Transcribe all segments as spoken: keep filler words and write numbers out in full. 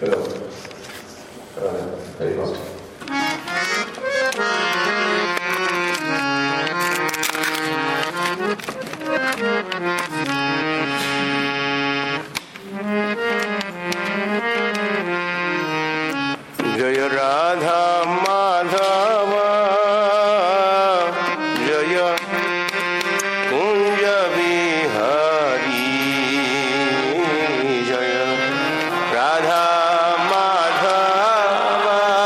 जय राधा माधव जय कुंज बिहारी जय राधा माधव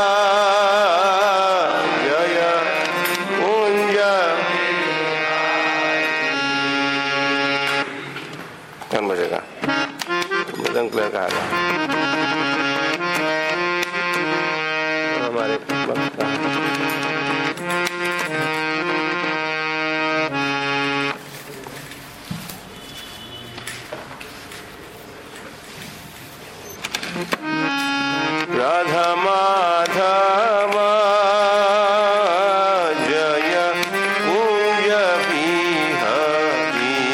जय कुंज कौन बजेगा मदन क्लियर का हमारे राधा माधव जय कुंज बिहारी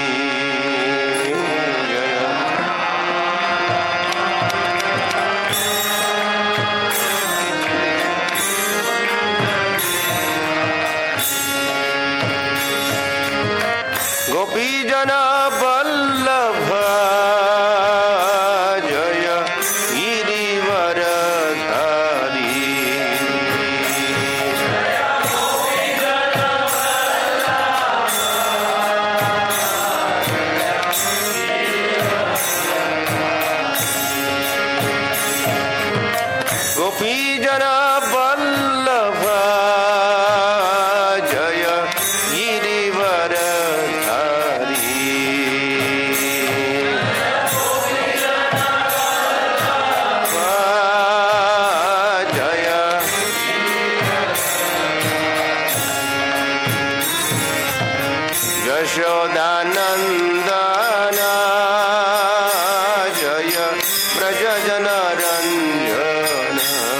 जय गोपी जन वल्लभ जय गिरिवरधारी गोपी जन वल्लभ जय गिरिवरधारी जय यशोदानंदन जय ब्रज जन रंजन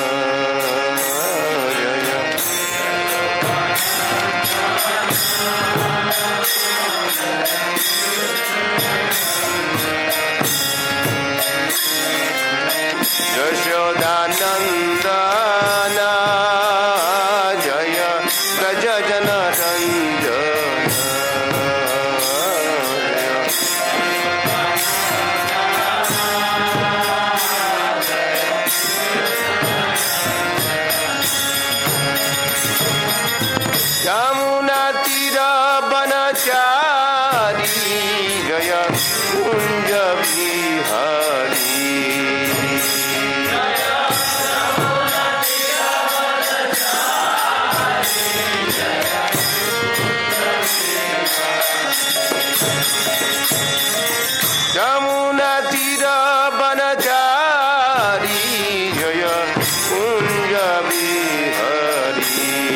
जय यशोदानंदन जय ब्रज जन रंजन यमुना तीर बनचारी जय कुंज बिहारी यमुना तीर बनचारी जय कुंज बिहारी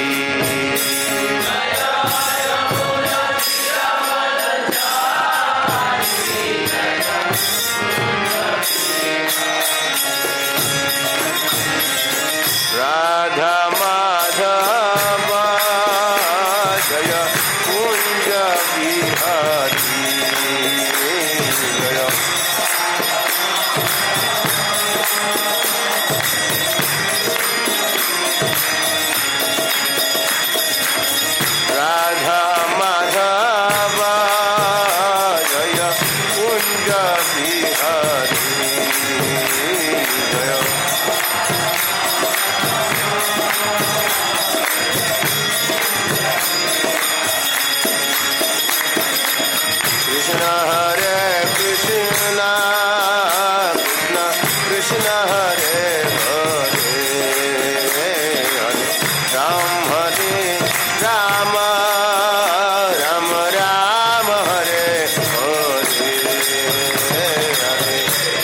राधा माधव जय कुंज बिहारी जय राधा माधव जय कुंज बिहारी जय कृष्ण हरे कृष्ण कृष्ण कृष्ण हरे हरे हरे राम हरे राम राम राम हरे हरे हरे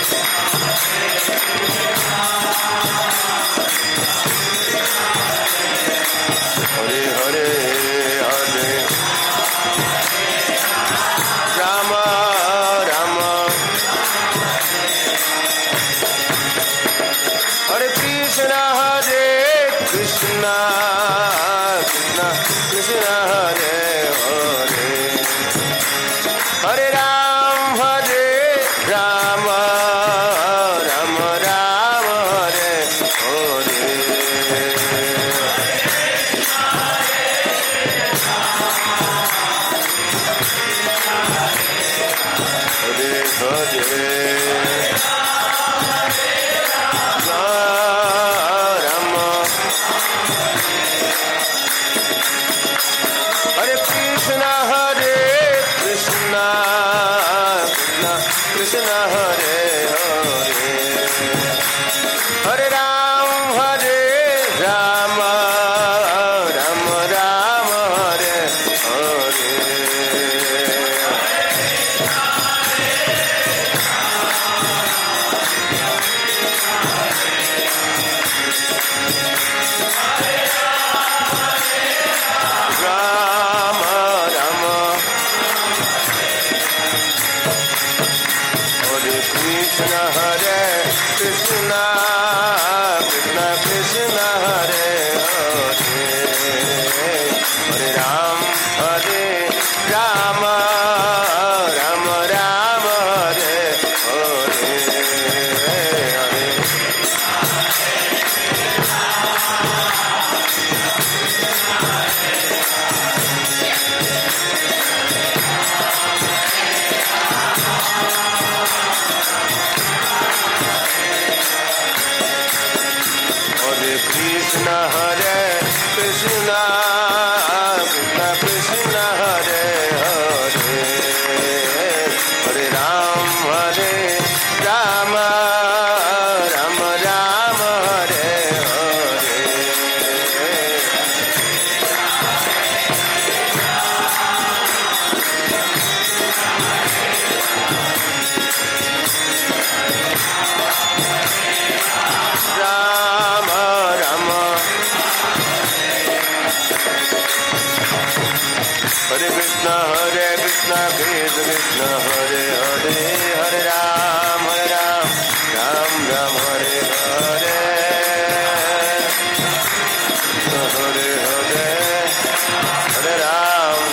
हरे हरे हरे राम राम हरे कृष्ण हरे कृष्ण कृष्ण कृष्ण हरे हरे हरे राम हरे Ram Ram Ram Hare Ram, Hare Rama, Rama Rama, Hare Hare. Rama Rama, Hare Krishna, Hare Krishna, Krishna Krishna, Hare Hare, Hare Ram, Hare Rama, Rama Rama, Hare Hare, Hare. Hare Krishna, Hare Krishna, Krishna Krishna, Hare Hare, Hare Ram, Hare Rama, Rama Rama, Hare Hare. Rama Rama, Hare Krishna, Hare Krishna, Krishna Krishna, Hare Hare, Hare Ram, Hare Ram, Ram Ram, Hare Hare, Hare Hare, Hare Ram,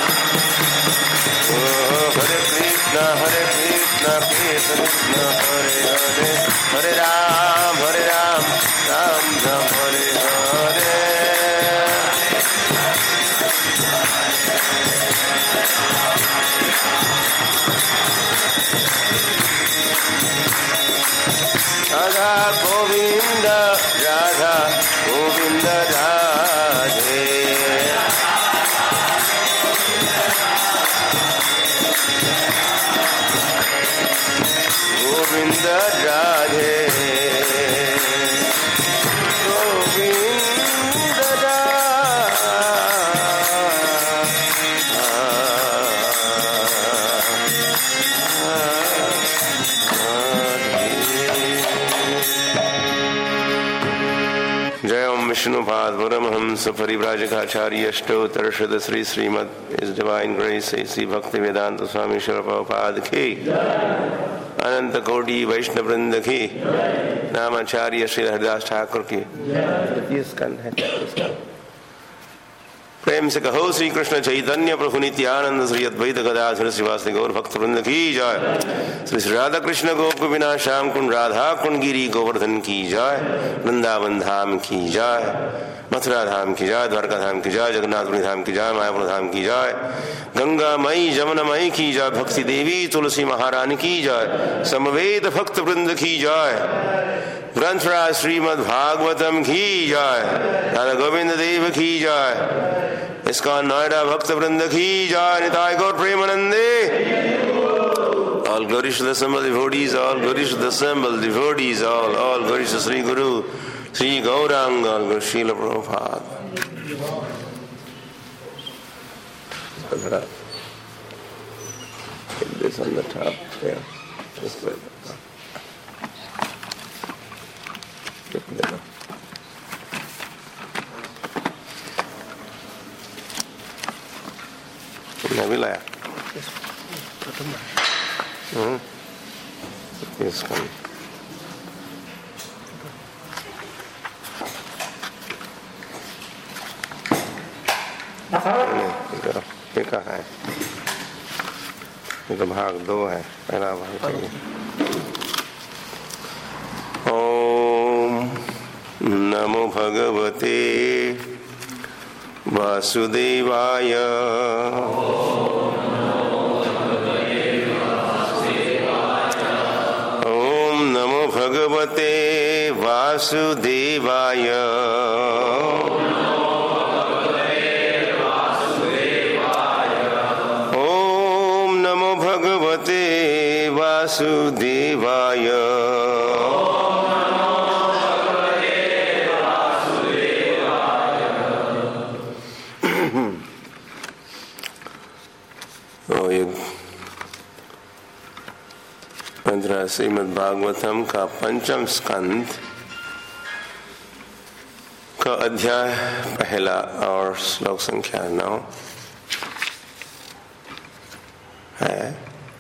oh, Hare Krishna, Hare Krishna, Krishna Krishna, Hare Hare, Hare Ram, Hare Ram, Ram Ram, Hare Hare. Radha Govinda, Radha Govinda, Radhe. Govinda, Radhe. Govinda, जय ओम विष्णुपाद परमहंस परिव्राजकाचार्य अष्टोत्तरशत श्री श्रीमद इस divine grace Shri भक्ति वेदांत स्वामी श्री प्रभुपाद की अनंत कोटि वैष्णव वृंद की नामाचार्य श्री हरिदास ठाकुर की प्रेम से कहो श्री कृष्ण चैतन्य प्रभु नित्यानंद श्री अद्वैत गदाधर श्रीवास गौर भक्त वृंद की जय। श्री श्री राधा कृष्ण गोप बिना श्याम कुंड राधा कुंड गिरी गोवर्धन की जय। वृंदावन धाम की जय, मथुरा धाम की जय, द्वारका धाम की जय, जगन्नाथपुरी धाम की जय, मायापुर धाम की जय, गंगा मई जमुना मई की जय, भक्ति देवी तुलसी महारानी की जय, समवेत भक्त वृंद की जय। ग्रंथराज श्रीमद् भागवतम की जय, राधा गोविंद देव की जय, इसका नोएडा भक्त वृंद की जय। निताय गौर प्रेमानंदे। All glories to the assembled devotees, all glories to the assembled devotees, all, all glories to Sri Guru, Sri Gauranga, all glories to Srila Prabhupada. Get this on the top there. Just like that. Get there. Nabila. Hmm. Yes, come. ये कहाँ है? ये तो भाग दो है, पहला भाग है। ओम नमो भगवते वासुदेवाय। ओम नमो भगवते वासुदेवाय। वासुदेवाय। श्रीमद् भागवतम का पंचम स्कंद का अध्याय पहला और श्लोक संख्या नौ है।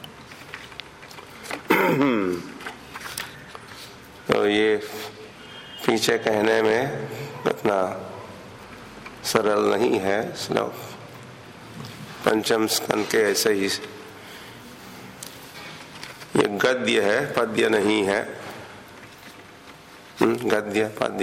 तो ये पीछे कहने में इतना सरल नहीं है श्लोक। पंचम स्कंद के ऐसे ही ये गद्य है, पद्य नहीं है। गद्य पद्य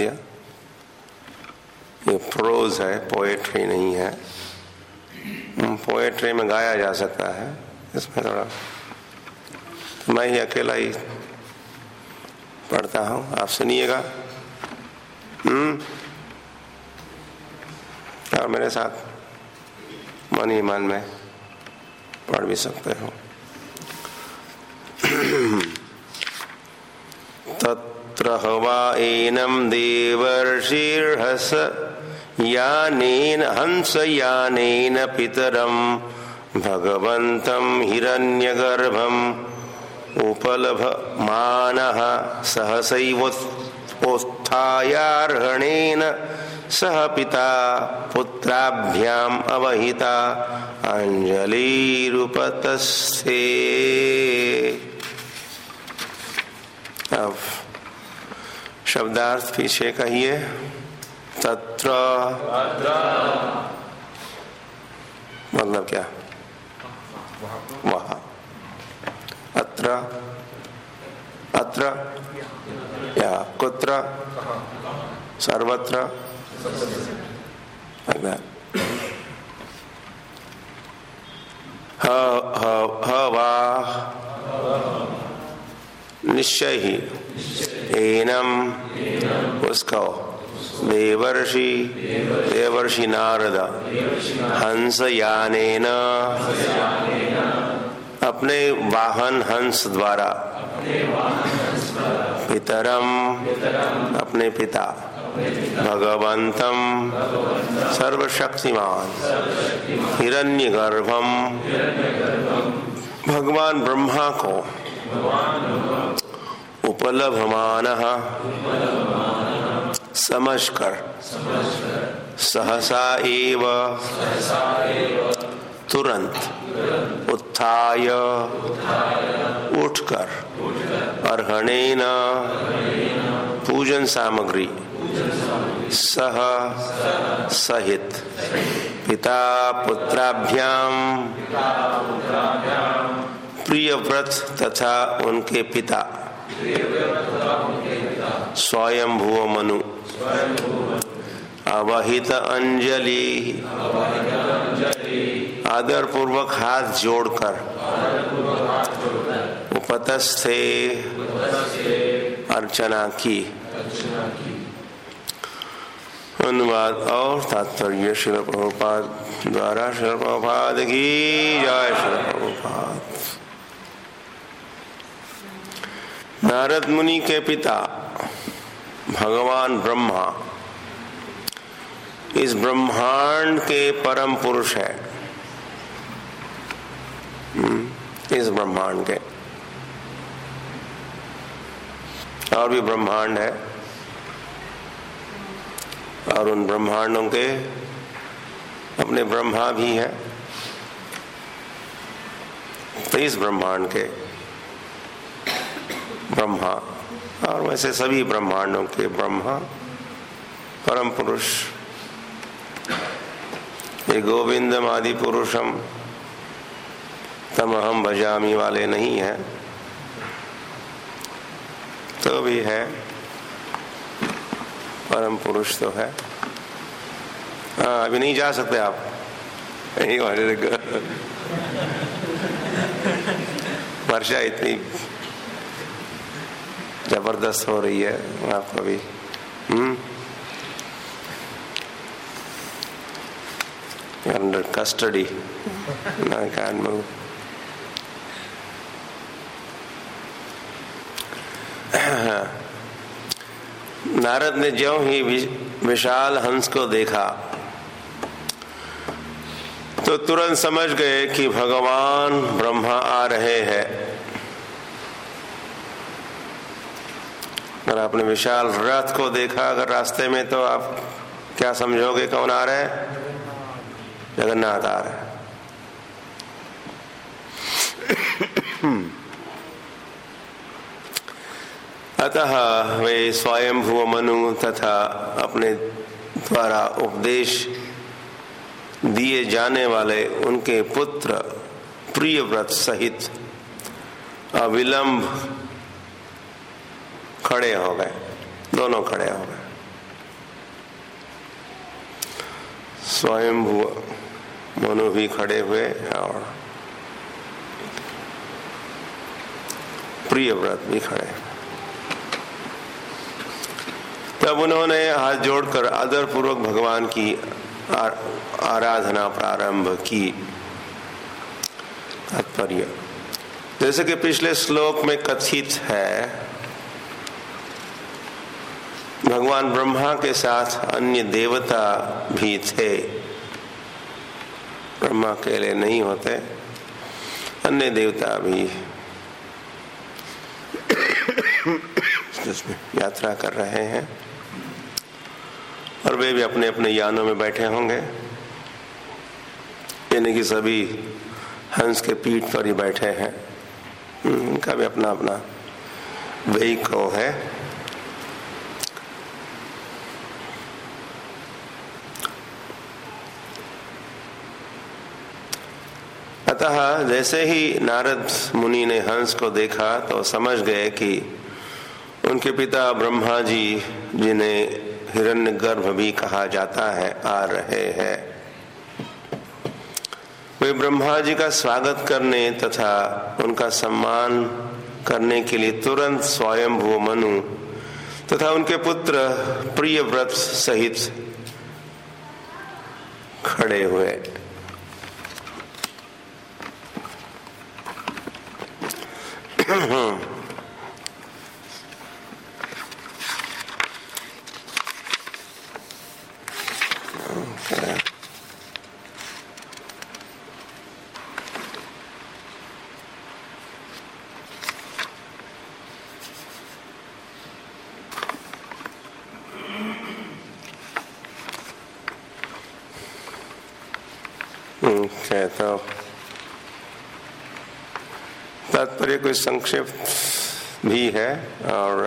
ये प्रोज है, पोएट्री नहीं है। पोएट्री में गाया जा सकता है, इसमें थोड़ा मैं ही अकेला ही पढ़ता हूँ, आप सुनिएगा हम्म और मेरे साथ मन ही मन में पढ़ भी सकते हो। तत्र हवा एनम देवर्षिर्हस यानेन हंस यानेन पितरम भगवन्तं हिरण्यगर्भम् उपलभमानः सहसैवोत्थायार्हणेन सह पिता पुत्राभ्याम अवहिता अंजलिरुपतस्थे। अब शब्दार्थ पीछे कहिए। तत्र मतलब क्या? वहाँ। अत्र अत्र या कुत्र सर्वत्र ह ह वा निश्चय ही एनम उसको देवर्षि देवर्षि नारद हंस यानेन अपने वाहन हंस द्वारा पितरम अपने पिता भगवंतम सर्वशक्तिमान हिरण्यगर्भम भगवान ब्रह्मा को उपलभमानः समझकर सहसा एव तुरंत उत्थाय उठकर अर्हणेन पूजन सामग्री सह सहित पिता पुत्राभ्याम प्रियव्रत तथा उनके पिता स्वयंभुव मनु अवहित अंजलि आदर पूर्वक हाथ जोड़कर उपतस्थे अर्चना की। अनुवाद और तात्पर्य श्रील प्रभुपाद द्वारा श्रील प्रभुपाद की जय। श्रील प्रभुपाद नारद मुनि के पिता भगवान ब्रह्मा इस ब्रह्मांड के परम पुरुष है। इस ब्रह्मांड के और भी ब्रह्मांड है और उन ब्रह्मांडों के अपने ब्रह्मा भी है। तो इस ब्रह्मांड के ब्रह्मा और वैसे सभी ब्रह्मांडों के ब्रह्मा परम पुरुष ये गोविंदम आदि पुरुषम तमहम भजामि वाले नहीं है, तो भी है परम पुरुष तो है। हाँ अभी नहीं जा सकते आप, यही वर्षा इतनी जबरदस्त हो रही है आपको भी। Hmm under custody I can move. Narad ने ज्यों ही विशाल हंस को देखा तो तुरंत समझ गए कि भगवान ब्रह्मा आ रहे हैं। अगर आपने विशाल रथ को देखा अगर रास्ते में, तो आप क्या समझोगे कौन आ रहा है? जगन्नाथ आ रहा है। अतः वे स्वयंभुव मनु तथा अपने द्वारा उपदेश दिए जाने वाले उनके पुत्र प्रियव्रत सहित अविलंब खड़े हो गए। दोनों खड़े हो गए। स्वयंभुव मनु भी खड़े हुए और प्रियव्रत भी खड़े। तब उन्होंने हाथ जोड़कर आदरपूर्वक भगवान की आराधना प्रारंभ की। तात्पर्य, जैसे कि पिछले श्लोक में कथित है, भगवान ब्रह्मा के साथ अन्य देवता भी थे। ब्रह्मा अकेले नहीं होते, अन्य देवता भी जिसमें यात्रा कर रहे हैं और वे भी अपने अपने यानों में बैठे होंगे। यानी कि सभी हंस के पीठ पर ही बैठे हैं। उनका भी अपना अपना व्हीकल है। अतः जैसे ही नारद मुनि ने हंस को देखा तो समझ गए कि उनके पिता ब्रह्मा जी, जिन्हें हिरण्यगर्भ भी कहा जाता है, आ रहे हैं। वे ब्रह्मा जी का स्वागत करने तथा उनका सम्मान करने के लिए तुरंत स्वयंभुव मनु तथा उनके पुत्र प्रियव्रत सहित खड़े हुए। है तो तात्पर्य कोई संक्षिप्त भी है और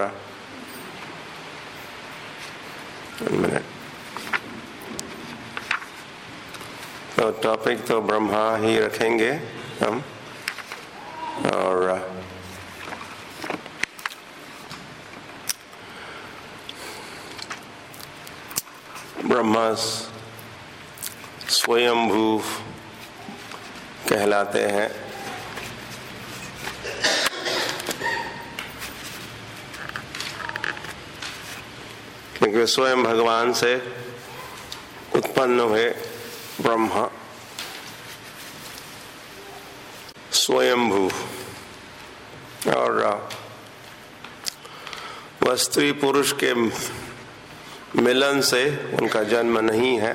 मिनट तो टॉपिक तो ब्रह्मा ही रखेंगे हम। और ब्रह्मा स्वयंभू कहलाते हैं। क्योंकि स्वयं भगवान से उत्पन्न हुए ब्रह्मा स्वयंभू। और वह स्त्री पुरुष के मिलन से उनका जन्म नहीं है,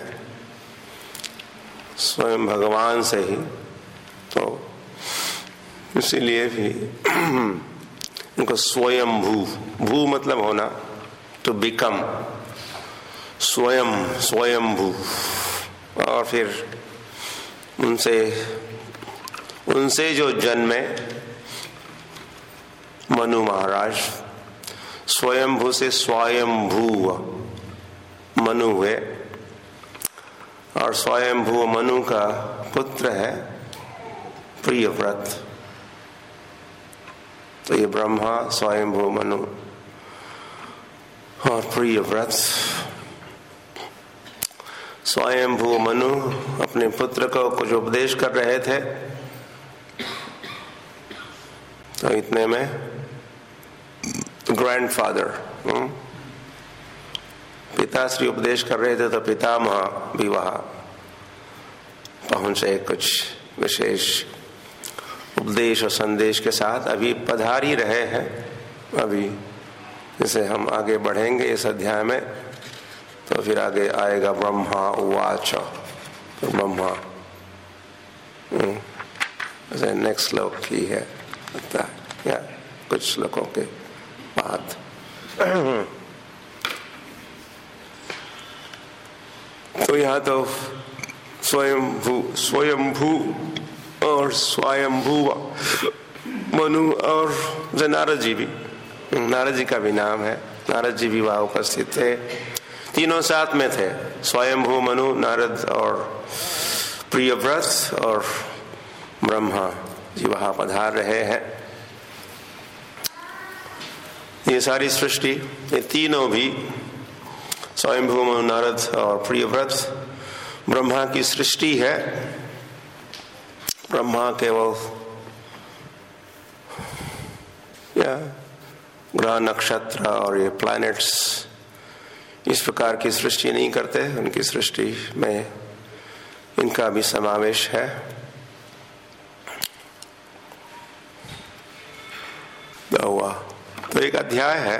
स्वयं भगवान से ही। तो इसीलिए भी उनको स्वयंभू, भू मतलब होना, टू बिकम, स्वयं स्वयंभू। और फिर उनसे उनसे जो जन्मे मनु महाराज, स्वयंभू से स्वयंभू मनु हुए। और स्वयंभू मनु का पुत्र है प्रियव्रत। तो ये ब्रह्मा, स्वयंभू मनु और प्रियव्रत। स्वयंभू मनु अपने पुत्र को कुछ उपदेश कर रहे थे, तो इतने में ग्रैंडफादर, पिताश्री उपदेश कर रहे थे, तो पितामह भी वहां पहुंचे कुछ विशेष उपदेश और संदेश के साथ। अभी पधार ही रहे हैं। अभी जैसे हम आगे बढ़ेंगे इस अध्याय में, तो फिर आगे आएगा ब्रह्मा उवाच। तो ब्रह्मा जैसे नेक्स्ट श्लोक ही है, लगता है, या कुछ श्लोकों के बाद। तो यहाँ तो स्वयंभू स्वयंभू और स्वयंभू मनु और नारद जी भी, नारद जी का भी नाम है, नारद जी भी वहाँ उपस्थित थे, तीनों साथ में थे, स्वयंभू मनु नारद और प्रियव्रत और ब्रह्मा जी वहाँ पधार रहे हैं। ये सारी सृष्टि, ये तीनों भी स्वयंभू मनु नारद और प्रियव्रत ब्रह्मा की सृष्टि है। ब्रह्मा केवल या ग्रह नक्षत्र और ये प्लैनेट्स इस प्रकार की सृष्टि नहीं करते, उनकी सृष्टि में इनका भी समावेश है। तो, तो एक अध्याय है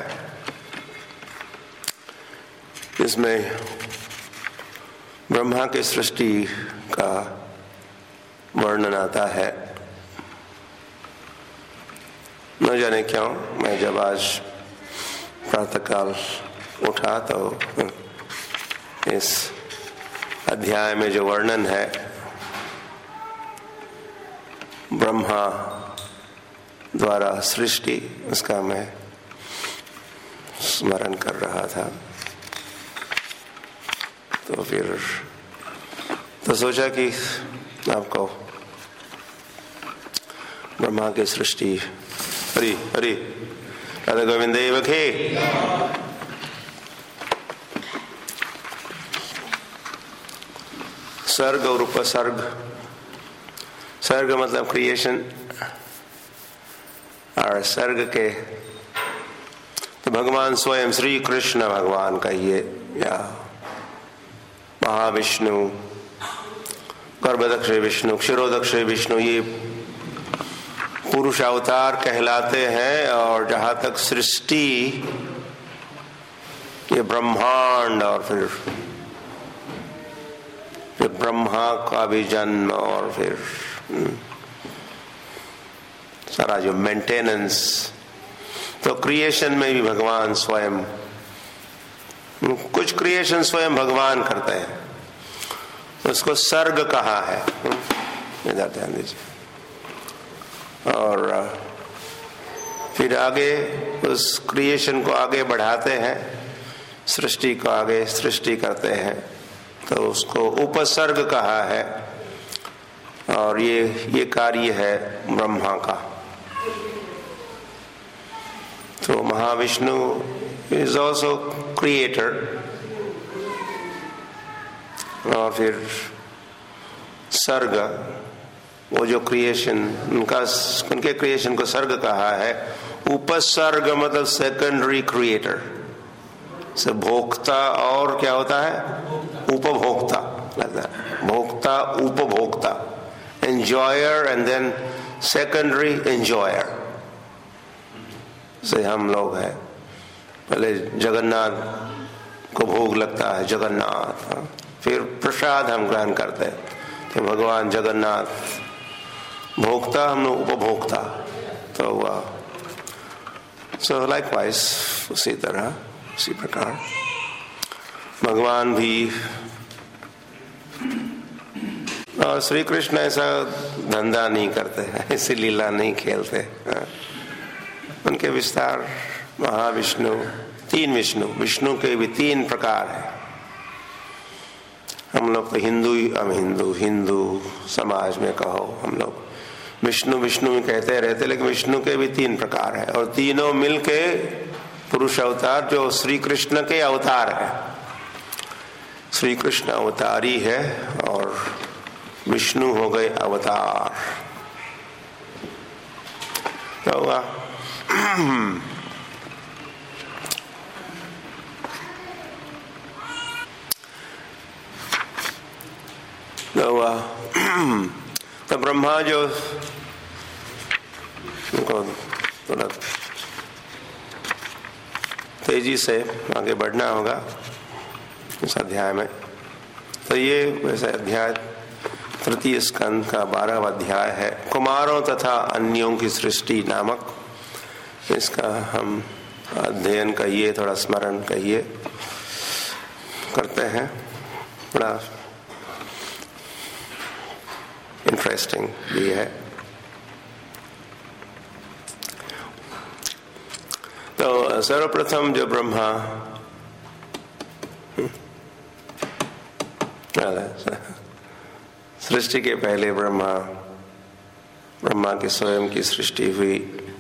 इसमें ब्रह्मा की सृष्टि का वर्णन आता है। न जाने क्यों मैं जब आज प्रातःकाल उठा तो इस अध्याय में जो वर्णन है ब्रह्मा द्वारा सृष्टि, उसका मैं स्मरण कर रहा था। तो फिर तो सोचा कि आपको ब्रह्मा की सृष्टि, हरि हरि राधा गोविंद देव के सर्ग और उपसर्ग, सर्ग मतलब क्रिएशन और सर्ग के तो भगवान स्वयं श्री कृष्ण भगवान का ये या महाविष्णु, गर्भदक्ष विष्णु, क्षीरोदक्ष विष्णु, ये पुरुष अवतार कहलाते हैं। और जहां तक सृष्टि, ये ब्रह्मांड और फिर फिर ब्रह्मा का भी जन्म और फिर सारा जो मेंटेनेंस, तो क्रिएशन में भी भगवान स्वयं, कुछ क्रिएशन स्वयं भगवान करते हैं, उसको सर्ग कहा है, इधर ध्यान दीजिए। और फिर आगे उस क्रिएशन को आगे बढ़ाते हैं, सृष्टि को आगे सृष्टि करते हैं, तो उसको उपसर्ग कहा है। और ये ये कार्य है ब्रह्मा का। तो महाविष्णु इज ऑल्सो क्रिएटर, और फिर सर्ग, वो जो क्रिएशन उनका, उनके क्रिएशन को सर्ग कहा है। उपसर्ग मतलब सेकेंडरी क्रिएटर, से भोक्ता और क्या होता है, उपभोक्ता लगता है, भोक्ता उपभोक्ता, enjoyer and then secondary enjoyer. से हम लोग हैं, पहले जगन्नाथ को भोग लगता है, जगन्नाथ, फिर प्रसाद हम ग्रहण करते हैं, तो भगवान जगन्नाथ भोक्ता, हम लोग उपभोक्ता। तो वह सो लाइकवाइज उसी तरह उसी प्रकार भगवान भी, और श्री कृष्ण ऐसा धंधा नहीं करते, ऐसी लीला नहीं खेलते। उनके विस्तार महाविष्णु, तीन विष्णु, विष्णु के भी तीन प्रकार है। हम लोग तो हिंदू, हम हिंदू हिंदू समाज में कहो, हम लोग विष्णु विष्णु में कहते रहते, लेकिन विष्णु के भी तीन प्रकार है, और तीनों मिलके पुरुष अवतार जो श्री कृष्ण के अवतार है। श्री कृष्ण अवतारी है और विष्णु हो गए अवतार। क्या हुआ? क्या हुआ? तो ब्रह्मा जो उनको थोड़ा तेजी से आगे बढ़ना होगा इस अध्याय में। तो ये वैसे अध्याय तृतीय स्कंद का बारहवां अध्याय है, कुमारों तथा अन्यों की सृष्टि नामक। इसका हम अध्ययन कहिए, थोड़ा स्मरण कहिए, करते हैं। बड़ा इंटरेस्टिंग भी है। तो सर्वप्रथम जो ब्रह्मा सृष्टि के पहले ब्रह्मा ब्रह्मा की स्वयं की सृष्टि हुई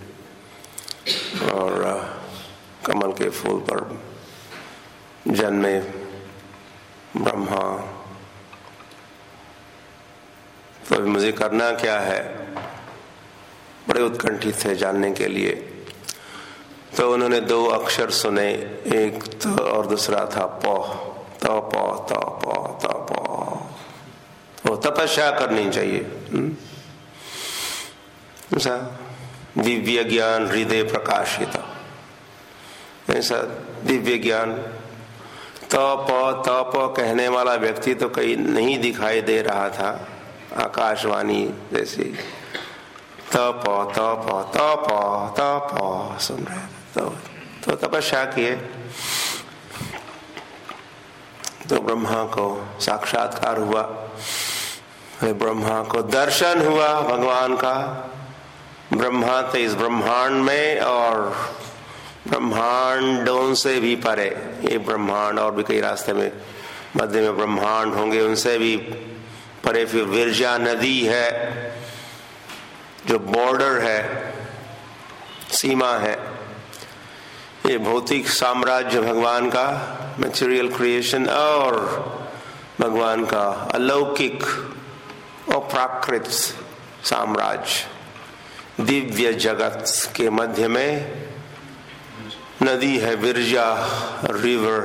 और कमल के फूल पर जन्मे ब्रह्मा। तो मुझे करना क्या है, बड़े उत्कंठित थे जानने के लिए। तो उन्होंने दो अक्षर सुने, एक त और दूसरा था प। त प त प त प। तो तपस्या करनी चाहिए। ऐसा दिव्य ज्ञान हृदय प्रकाशित, ऐसा दिव्य ज्ञान। तप तप कहने वाला व्यक्ति तो कहीं नहीं दिखाई दे रहा था, आकाशवाणी जैसी। तप तप तप तप सुन रहे तो, तो तपस्या किए तो ब्रह्मा को साक्षात्कार हुआ, ब्रह्मा को दर्शन हुआ भगवान का। ब्रह्मा तो इस ब्रह्मांड में और ब्रह्मांडों से भी परे, ये ब्रह्मांड और भी कई रास्ते में मध्य में ब्रह्मांड होंगे, उनसे भी परे फिर विरजा नदी है जो बॉर्डर है, सीमा है। ये भौतिक साम्राज्य भगवान का मटेरियल क्रिएशन और भगवान का अलौकिक और प्राकृत साम्राज्य दिव्य जगत के मध्य में नदी है विरजा रिवर।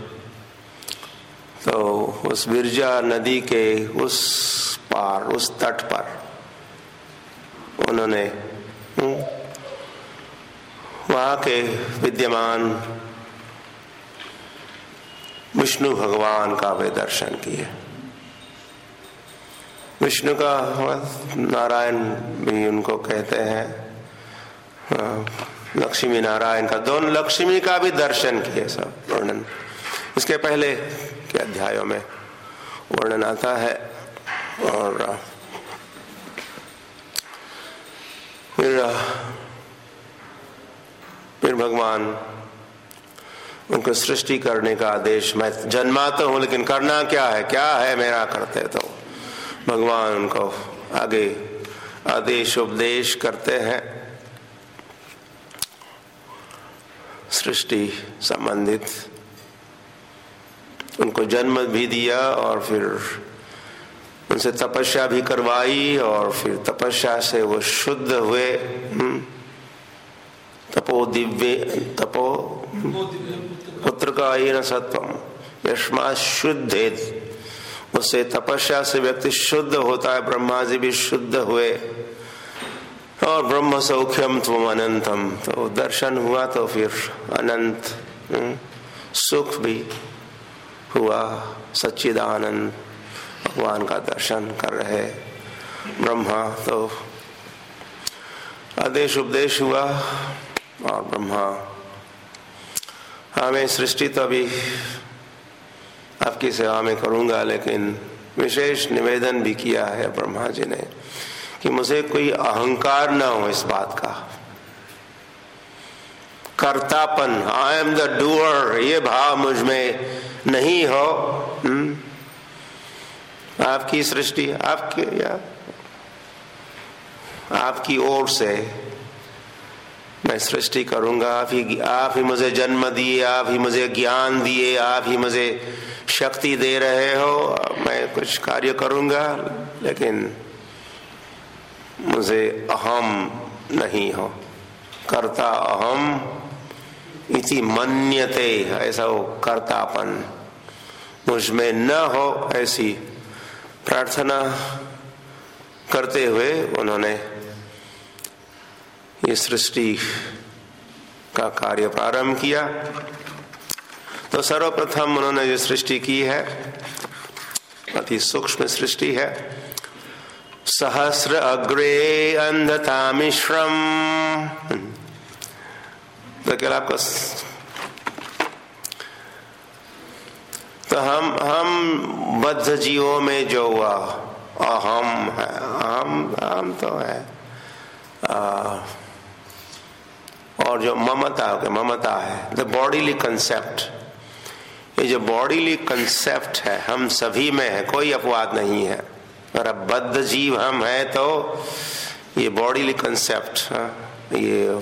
तो उस विरजा नदी के उस पार, उस तट पर उन्होंने वहां के विद्यमान विष्णु भगवान का वे दर्शन किए। विष्णु का नारायण भी उनको कहते हैं, लक्ष्मी नारायण का, दोनों लक्ष्मी का भी दर्शन किए। सब वर्णन इसके पहले के अध्यायों में वर्णन आता है। और फिर फिर भगवान उनको सृष्टि करने का आदेश, मैं जन्मा तो हूं लेकिन करना क्या है, क्या है मेरा करते। तो भगवान उनको आगे आदेश उपदेश करते हैं सृष्टि संबंधित। उनको जन्म भी दिया और फिर उनसे तपस्या भी करवाई और फिर तपस्या से वो शुद्ध हुए। तपो दिव्य तपो पुत्र का ये सत्वम यस्मा शुद्धेत, उससे तपस्या से व्यक्ति शुद्ध होता है। ब्रह्मा जी भी शुद्ध हुए और ब्रह्म सौख्यम त्वम अनंतम, तो दर्शन हुआ तो फिर अनंत सुख भी हुआ। सच्चिदानंद भगवान का दर्शन कर रहे ब्रह्मा। तो आदेश उपदेश हुआ और ब्रह्मा, हमें सृष्टि तो अभी आपकी सेवा में करूंगा, लेकिन विशेष निवेदन भी किया है ब्रह्मा जी ने कि मुझे कोई अहंकार ना हो इस बात का, कर्तापन, आई एम द डूअर, ये भाव मुझ में नहीं हो। हुँ? आपकी सृष्टि आपके या आपकी ओर से मैं सृष्टि करूंगा, आप ही आप ही मुझे जन्म दिए, आप ही मुझे ज्ञान दिए, आप ही मुझे शक्ति दे रहे हो, मैं कुछ कार्य करूंगा, लेकिन मुझे अहम नहीं हो। कर्ता अहम इति मन्यते, ऐसा वो कर्तापन मुझ में न हो, ऐसी प्रार्थना करते हुए उन्होंने ये सृष्टि का कार्य प्रारंभ किया। तो सर्वप्रथम उन्होंने जो सृष्टि की है अति सूक्ष्म सृष्टि है। सहस्र अग्रे अंधता मिश्रम, तो केवल आपको, तो हम हम बद्ध जीवों में जो हुआ अहम है, अहम हम तो है आ, और जो ममता है, ममता है द बॉडीली कंसेप्ट। ये जो बॉडीली कंसेप्ट है हम सभी में है, कोई अपवाद नहीं है। अगर अब बद्ध जीव हम है तो ये बॉडीली कंसेप्ट, ये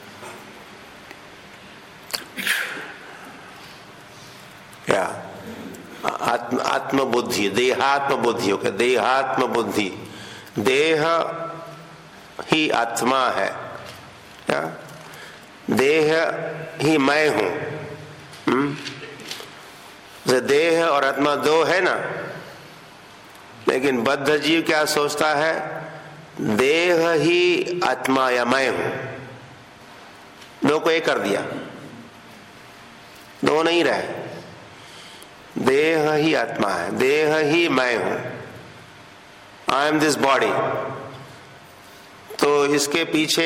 क्या आत्म आत्म बुद्धि, देहात्म बुद्धि, ओके, देहात्म बुद्धि, देह ही आत्मा है, क्या देह ही मैं हूं। हम्म? देह और आत्मा दो है ना, लेकिन बद्ध जीव क्या सोचता है, देह ही आत्मा या मैं हूं। दो को एक कर दिया, दो नहीं रहे, देह ही आत्मा है, देह ही मैं हूं, आई एम दिस बॉडी। तो इसके पीछे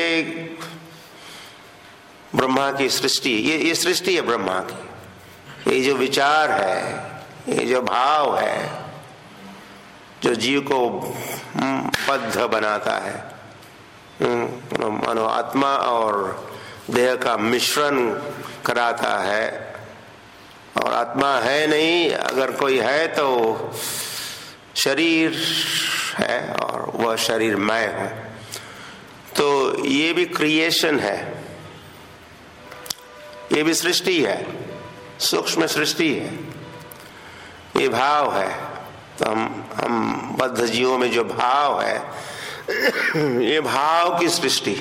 ब्रह्मा की सृष्टि, ये ये सृष्टि है ब्रह्मा की। ये जो विचार है, ये जो भाव है, जो जीव को बद्ध बनाता है, मानो आत्मा और देह का मिश्रण कराता है। और आत्मा है नहीं, अगर कोई है तो शरीर है और वह शरीर मैं हूं। तो ये भी क्रिएशन है, ये भी सृष्टि है, सूक्ष्म सृष्टि है, ये भाव है। तो हम हम बद्ध जीवों में जो भाव है ये भाव की सृष्टि।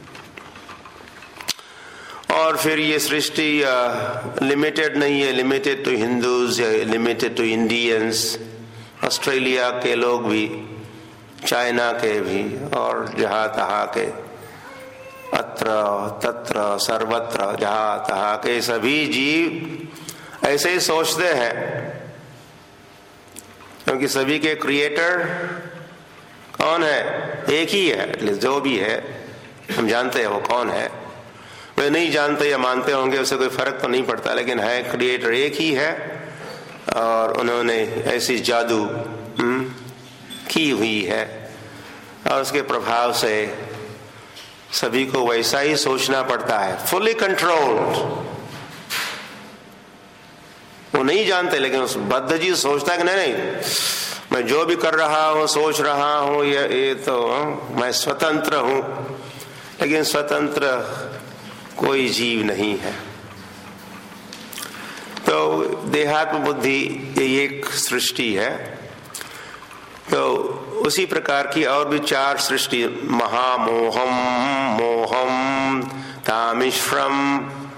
और फिर ये सृष्टि लिमिटेड नहीं है, लिमिटेड टू हिंदूज या लिमिटेड टू इंडियंस, ऑस्ट्रेलिया के लोग भी, चाइना के भी, और जहाँ तहाँ के, अत्र तत्र सर्वत्र जहाँ तहाँ के सभी जीव ऐसे ही सोचते हैं, क्योंकि सभी के क्रिएटर कौन है, एक ही है। जो भी है हम जानते हैं वो कौन है, वे नहीं जानते या मानते होंगे उससे कोई फर्क तो नहीं पड़ता, लेकिन है क्रिएटर एक ही है। और उन्होंने ऐसी जादू हुँ, की हुई है और उसके प्रभाव से सभी को वैसा ही सोचना पड़ता है, फुली कंट्रोल्ड। वो नहीं जानते, लेकिन उस बद्ध जी सोचता है कि नहीं नहीं मैं जो भी कर रहा हूं, सोच रहा हूं, ये ये तो मैं स्वतंत्र हूं। लेकिन स्वतंत्र कोई जीव नहीं है। तो देहात्म बुद्धि ये एक सृष्टि है। तो उसी प्रकार की और भी चार सृष्टि, महामोहम, मोहम, तामिश्रम।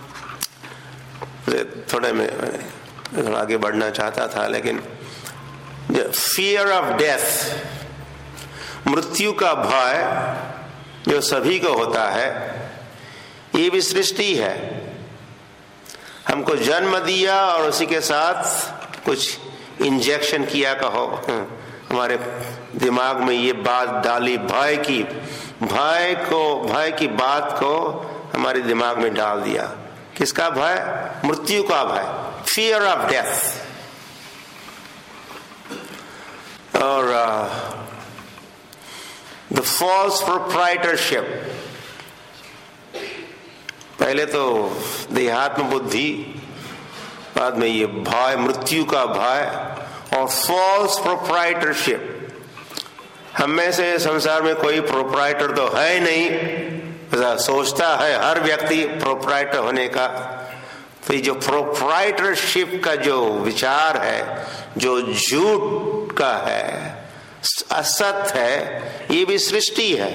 थोड़े में थोड़ा आगे बढ़ना चाहता था, लेकिन फियर ऑफ डेथ, मृत्यु का भय जो सभी को होता है, ये भी सृष्टि है। हमको जन्म दिया और उसी के साथ कुछ इंजेक्शन किया, कहो हमारे दिमाग में ये बात डाली, भय की भय को भय की बात को हमारे दिमाग में डाल दिया। किसका भय? मृत्यु का भय, फियर ऑफ डेथ। और द फॉल्स प्रोप्राइटरशिप, पहले तो देहात्म बुद्धि, बाद में ये भय, मृत्यु का भय, और फॉल्स प्रोप्राइटरशिप। हम में से संसार में कोई प्रोप्राइटर तो है नहीं, ऐसा सोचता है हर व्यक्ति प्रोप्राइटर होने का। तो ये जो प्रोप्राइटरशिप का जो विचार है, जो झूठ का है, असत है, ये भी सृष्टि है,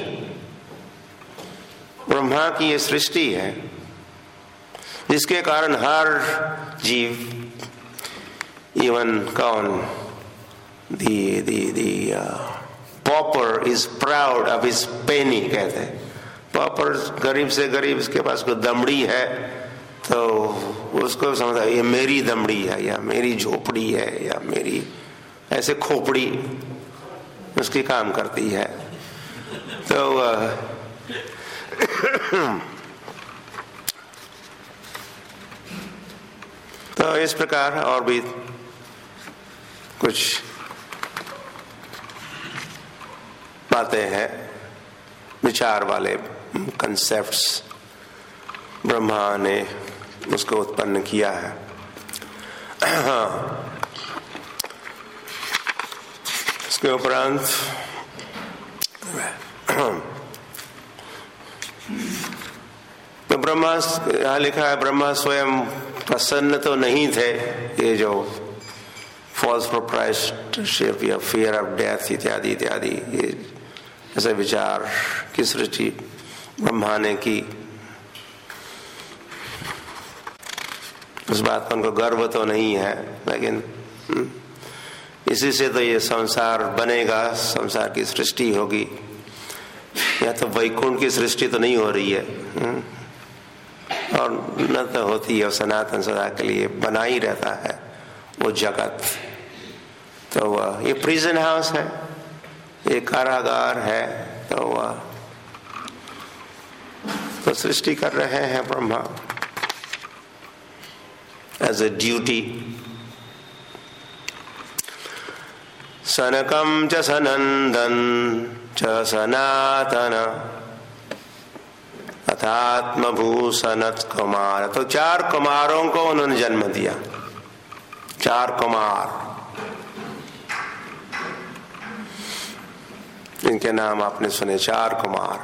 ब्रह्मा की ये सृष्टि है, जिसके कारण हर जीव, इवन कौन, the the the pauper is proud of his penny, कहते हैं। पॉपर गरीब से गरीब, इसके पास कोई दमड़ी है तो उसको समझता है ये मेरी दमड़ी है, या मेरी झोपड़ी है, या मेरी ऐसे खोपड़ी उसकी काम करती है। तो तो इस प्रकार और भी कुछ बातें हैं, विचार वाले कंसेप्ट्स ब्रह्मा ने उसको उत्पन्न किया है। हाँ, इसके उपरांत तो ब्रह्मा, यहाँ लिखा है ब्रह्मा स्वयं प्रसन्न तो नहीं थे, ये जो फॉल्स प्रोप्राइटरशिप या फियर ऑफ डेथ इत्यादि इत्यादि ये ऐसे विचार की सृष्टि ब्रह्मा ने की। उस बात का उनको गर्व तो नहीं है, लेकिन इसी से तो ये संसार बनेगा, संसार की सृष्टि होगी। या तो वैकुंठ की सृष्टि तो नहीं हो रही है और न तो होती है, सनातन सदा के लिए बना ही रहता है वो जगत। तो वह ये प्रिजन हाउस है, ये कारागार है, तो वह तो सृष्टि कर रहे हैं ब्रह्मा एज ए ड्यूटी। सनकम च सनंदन च सनातन अथात्मभूषणत कुमार। तो चार कुमारों को उन्होंने जन्म दिया, चार कुमार, इनके नाम आपने सुने, चार कुमार।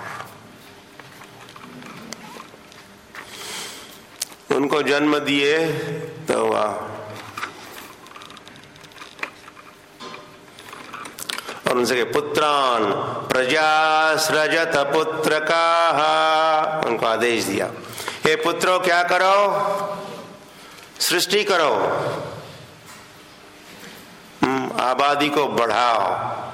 उनको जन्म दिए तो वह और उनसे के पुत्रान प्रजा सृजत पुत्र का, उनको आदेश दिया, हे पुत्रों क्या करो, सृष्टि करो, आबादी को बढ़ाओ।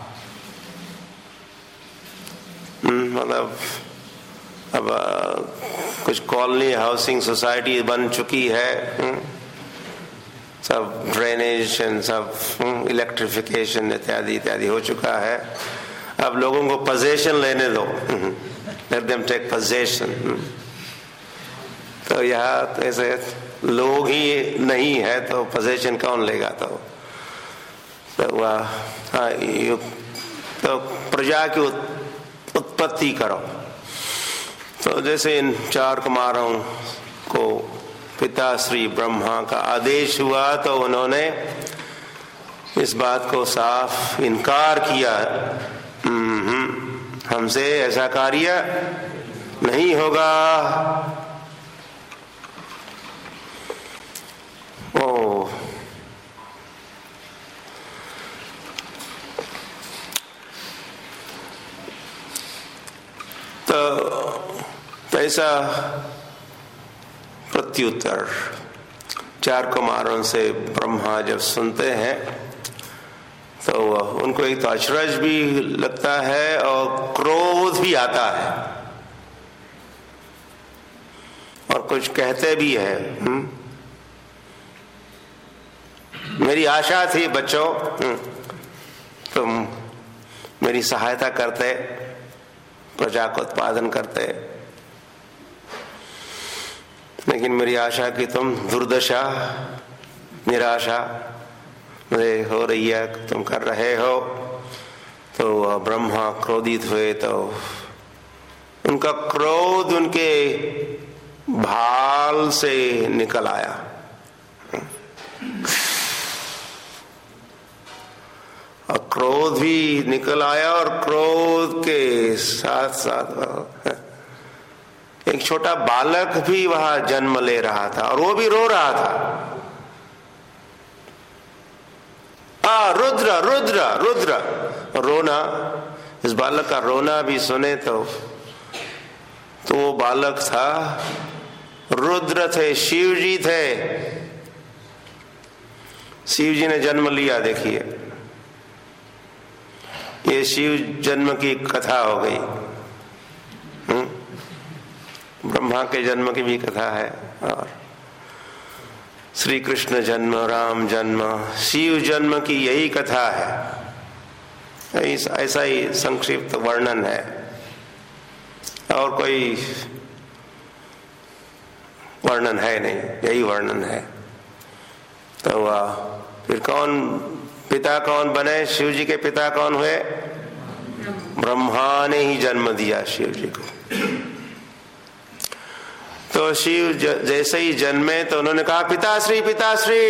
मतलब अब कुछ कॉलोनी हाउसिंग सोसाइटी बन चुकी है, सब ड्रेनेज एंड सब इलेक्ट्रिफिकेशन इत्यादि इत्यादि हो चुका है। अब लोगों को पोजेशन लेने दो, लेट देम टेक पोजेशन। तो यहाँ तो ऐसे लोग ही नहीं है तो पोजेशन कौन लेगा? तो तो वह हाँ, तो प्रजा की उत्पत्ति करो। तो जैसे इन चार कुमारों को पिता श्री ब्रह्मा का आदेश हुआ तो उन्होंने इस बात को साफ इनकार किया, हमसे ऐसा कार्य नहीं होगा। ओ तो ऐसा प्रत्युत्तर चार कुमारों से ब्रह्मा जब सुनते हैं तो उनको एक तो अचरज भी लगता है और क्रोध भी आता है और कुछ कहते भी है। हुँ? मेरी आशा थी बच्चों तुम मेरी सहायता करते, प्रजा को उत्पादन करते, लेकिन मेरी आशा की तुम दुर्दशा, निराशा मुझे हो रही है, तुम कर रहे हो। तो ब्रह्मा क्रोधित हुए तो उनका क्रोध उनके भाल से निकल आया। और क्रोध भी निकल आया और क्रोध के साथ साथ एक छोटा बालक भी वहां जन्म ले रहा था और वो भी रो रहा था। आ रुद्र रुद्र रुद्र रोना, इस बालक का रोना भी सुने तो तो वो बालक था, रुद्र थे, शिव जी थे। शिव जी ने जन्म लिया। देखिए ये शिव जन्म की कथा हो गई। हुँ? ब्रह्मा के जन्म की भी कथा है और श्री कृष्ण जन्म, राम जन्म, शिव जन्म की यही कथा है। ऐसा ही संक्षिप्त वर्णन है और कोई वर्णन है नहीं, यही वर्णन है। तो वह फिर कौन पिता कौन बने? शिव जी के पिता कौन हुए? ब्रह्मा ने ही जन्म दिया शिव जी को। तो शिव जैसे ही जन्मे तो उन्होंने कहा, पिताश्री पिताश्री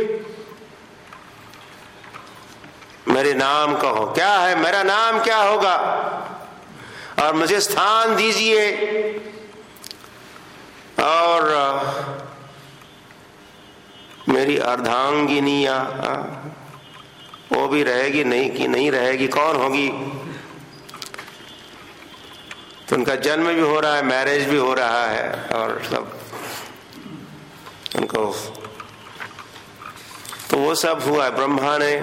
मेरे नाम कहो, क्या है मेरा नाम क्या होगा, और मुझे स्थान दीजिए, और मेरी अर्धांगिनिया वो भी रहेगी नहीं कि नहीं रहेगी, कौन होगी? तो उनका जन्म भी हो रहा है, मैरिज भी हो रहा है, और सब उनको तो वो सब हुआ। ब्रह्मा ने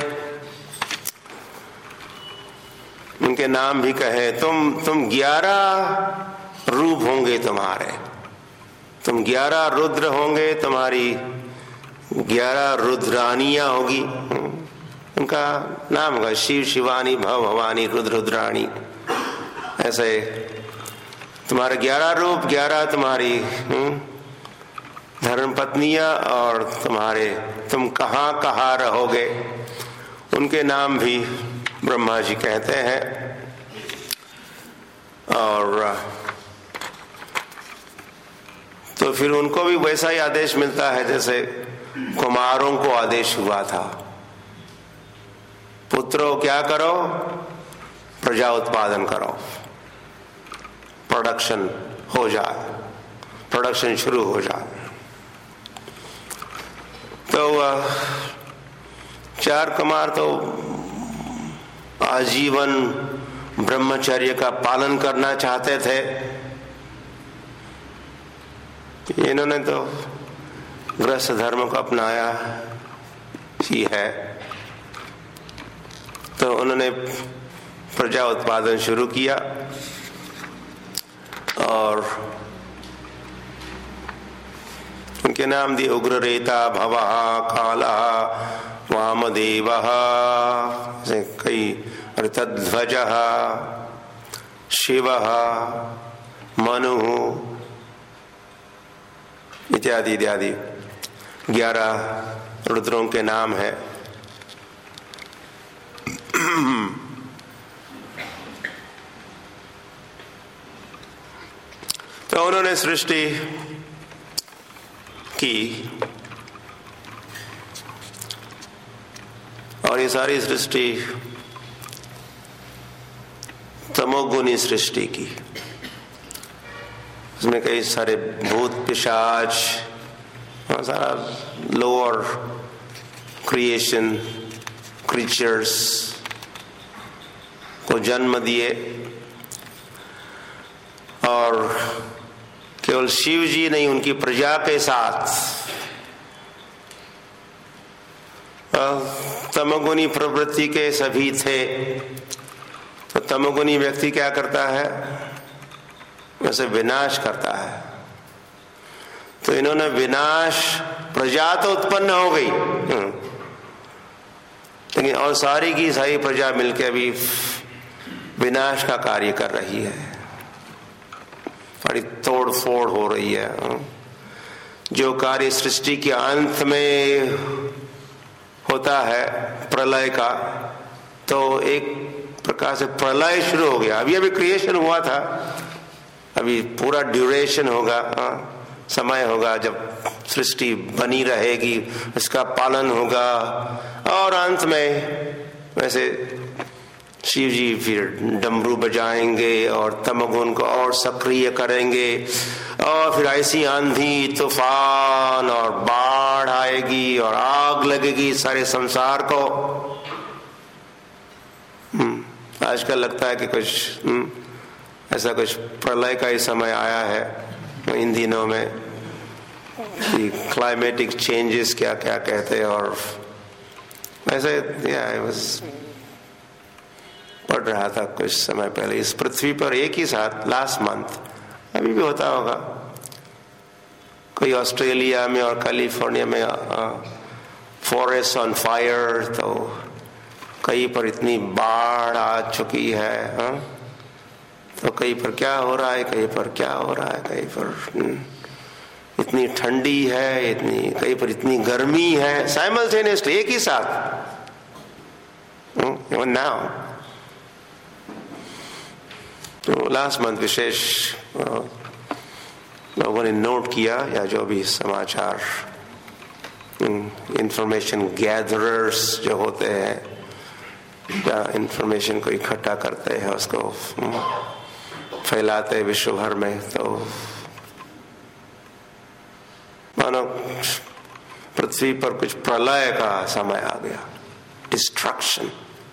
उनके नाम भी कहे, तुम तुम ग्यारह रूप होंगे तुम्हारे, तुम ग्यारह रुद्र होंगे, तुम्हारी ग्यारह रुद्रानियां होगी। उनका नाम होगा शिव शिवानी भव भवानी रुद्र रुद्राणी। ऐसे तुम्हारे ग्यारह रूप, ग्यारह तुम्हारी धर्म पत्नियां, और तुम्हारे तुम कहाँ कहाँ रहोगे, उनके नाम भी ब्रह्मा जी कहते हैं। और तो फिर उनको भी वैसा ही आदेश मिलता है जैसे कुमारों को आदेश हुआ था, पुत्रों क्या करो, प्रजा उत्पादन करो, प्रोडक्शन हो जाए, प्रोडक्शन शुरू हो जाए। तो चार कुमार तो आजीवन ब्रह्मचर्य का पालन करना चाहते थे, इन्होंने तो गृहस्थ धर्म को अपनाया ही है। तो उन्होंने प्रजा उत्पादन शुरू किया, और उनके नाम दिए उग्ररेता, भवः, कालः, वामदेवः, कई ऋतध्वजः, शिवः, मनुः इत्यादि इत्यादि ग्यारह रुद्रों के नाम है। तो उन्होंने सृष्टि की, और ये सारी सृष्टि तमोगुनी सृष्टि की। उसमें कई सारे भूत पिशाच, सारा लोअर क्रिएशन क्रीचर्स को जन्म दिए, और केवल शिव जी नहीं, उनकी प्रजा के साथ तमोगुनी प्रवृत्ति के सभी थे। तो तमोगुनी व्यक्ति क्या करता है, वैसे विनाश करता है। तो इन्होंने विनाश, प्रजा तो उत्पन्न हो गई, लेकिन और सारी की सारी प्रजा मिलकर अभी विनाश का कार्य कर रही है, बड़ी तोड़ फोड़ हो रही है। जो कार्य सृष्टि के अंत में होता है प्रलय का, तो एक प्रकार से प्रलय शुरू हो गया। अभी अभी क्रिएशन हुआ था, अभी पूरा ड्यूरेशन होगा, समय होगा जब सृष्टि बनी रहेगी, इसका पालन होगा, और अंत में वैसे शिव जी फिर डमरू बजाएंगे और तमोगुण को और सक्रिय करेंगे, और फिर ऐसी आंधी तूफान और बाढ़ आएगी और आग लगेगी सारे संसार को। आजकल लगता है कि कुछ ऐसा कुछ प्रलय का ही समय आया है इन दिनों में, कि क्लाइमेटिक चेंजेस क्या क्या कहते हैं। और ऐसे या बस पढ़ रहा था कुछ समय पहले, इस पृथ्वी पर एक ही साथ लास्ट मंथ, अभी भी होता होगा, कोई ऑस्ट्रेलिया में और कैलिफोर्निया में फॉरेस्ट ऑन फायर, तो कहीं पर इतनी बाढ़ आ चुकी है, हा? तो कहीं पर क्या हो रहा है, कहीं पर क्या हो रहा है, कहीं पर इतनी ठंडी है, इतनी कहीं पर इतनी गर्मी है, साइमल्टेनियसली एक ही साथ। इवन नाउ, तो लास्ट मंथ विशेष लोगों ने नोट किया, या जो भी समाचार इंफॉर्मेशन गैदरर्स जो होते हैं, या इंफॉर्मेशन को इकट्ठा करते हैं, उसको फैलाते विश्व भर में, तो मानो पृथ्वी पर कुछ प्रलय का समय आ गया, डिस्ट्रक्शन।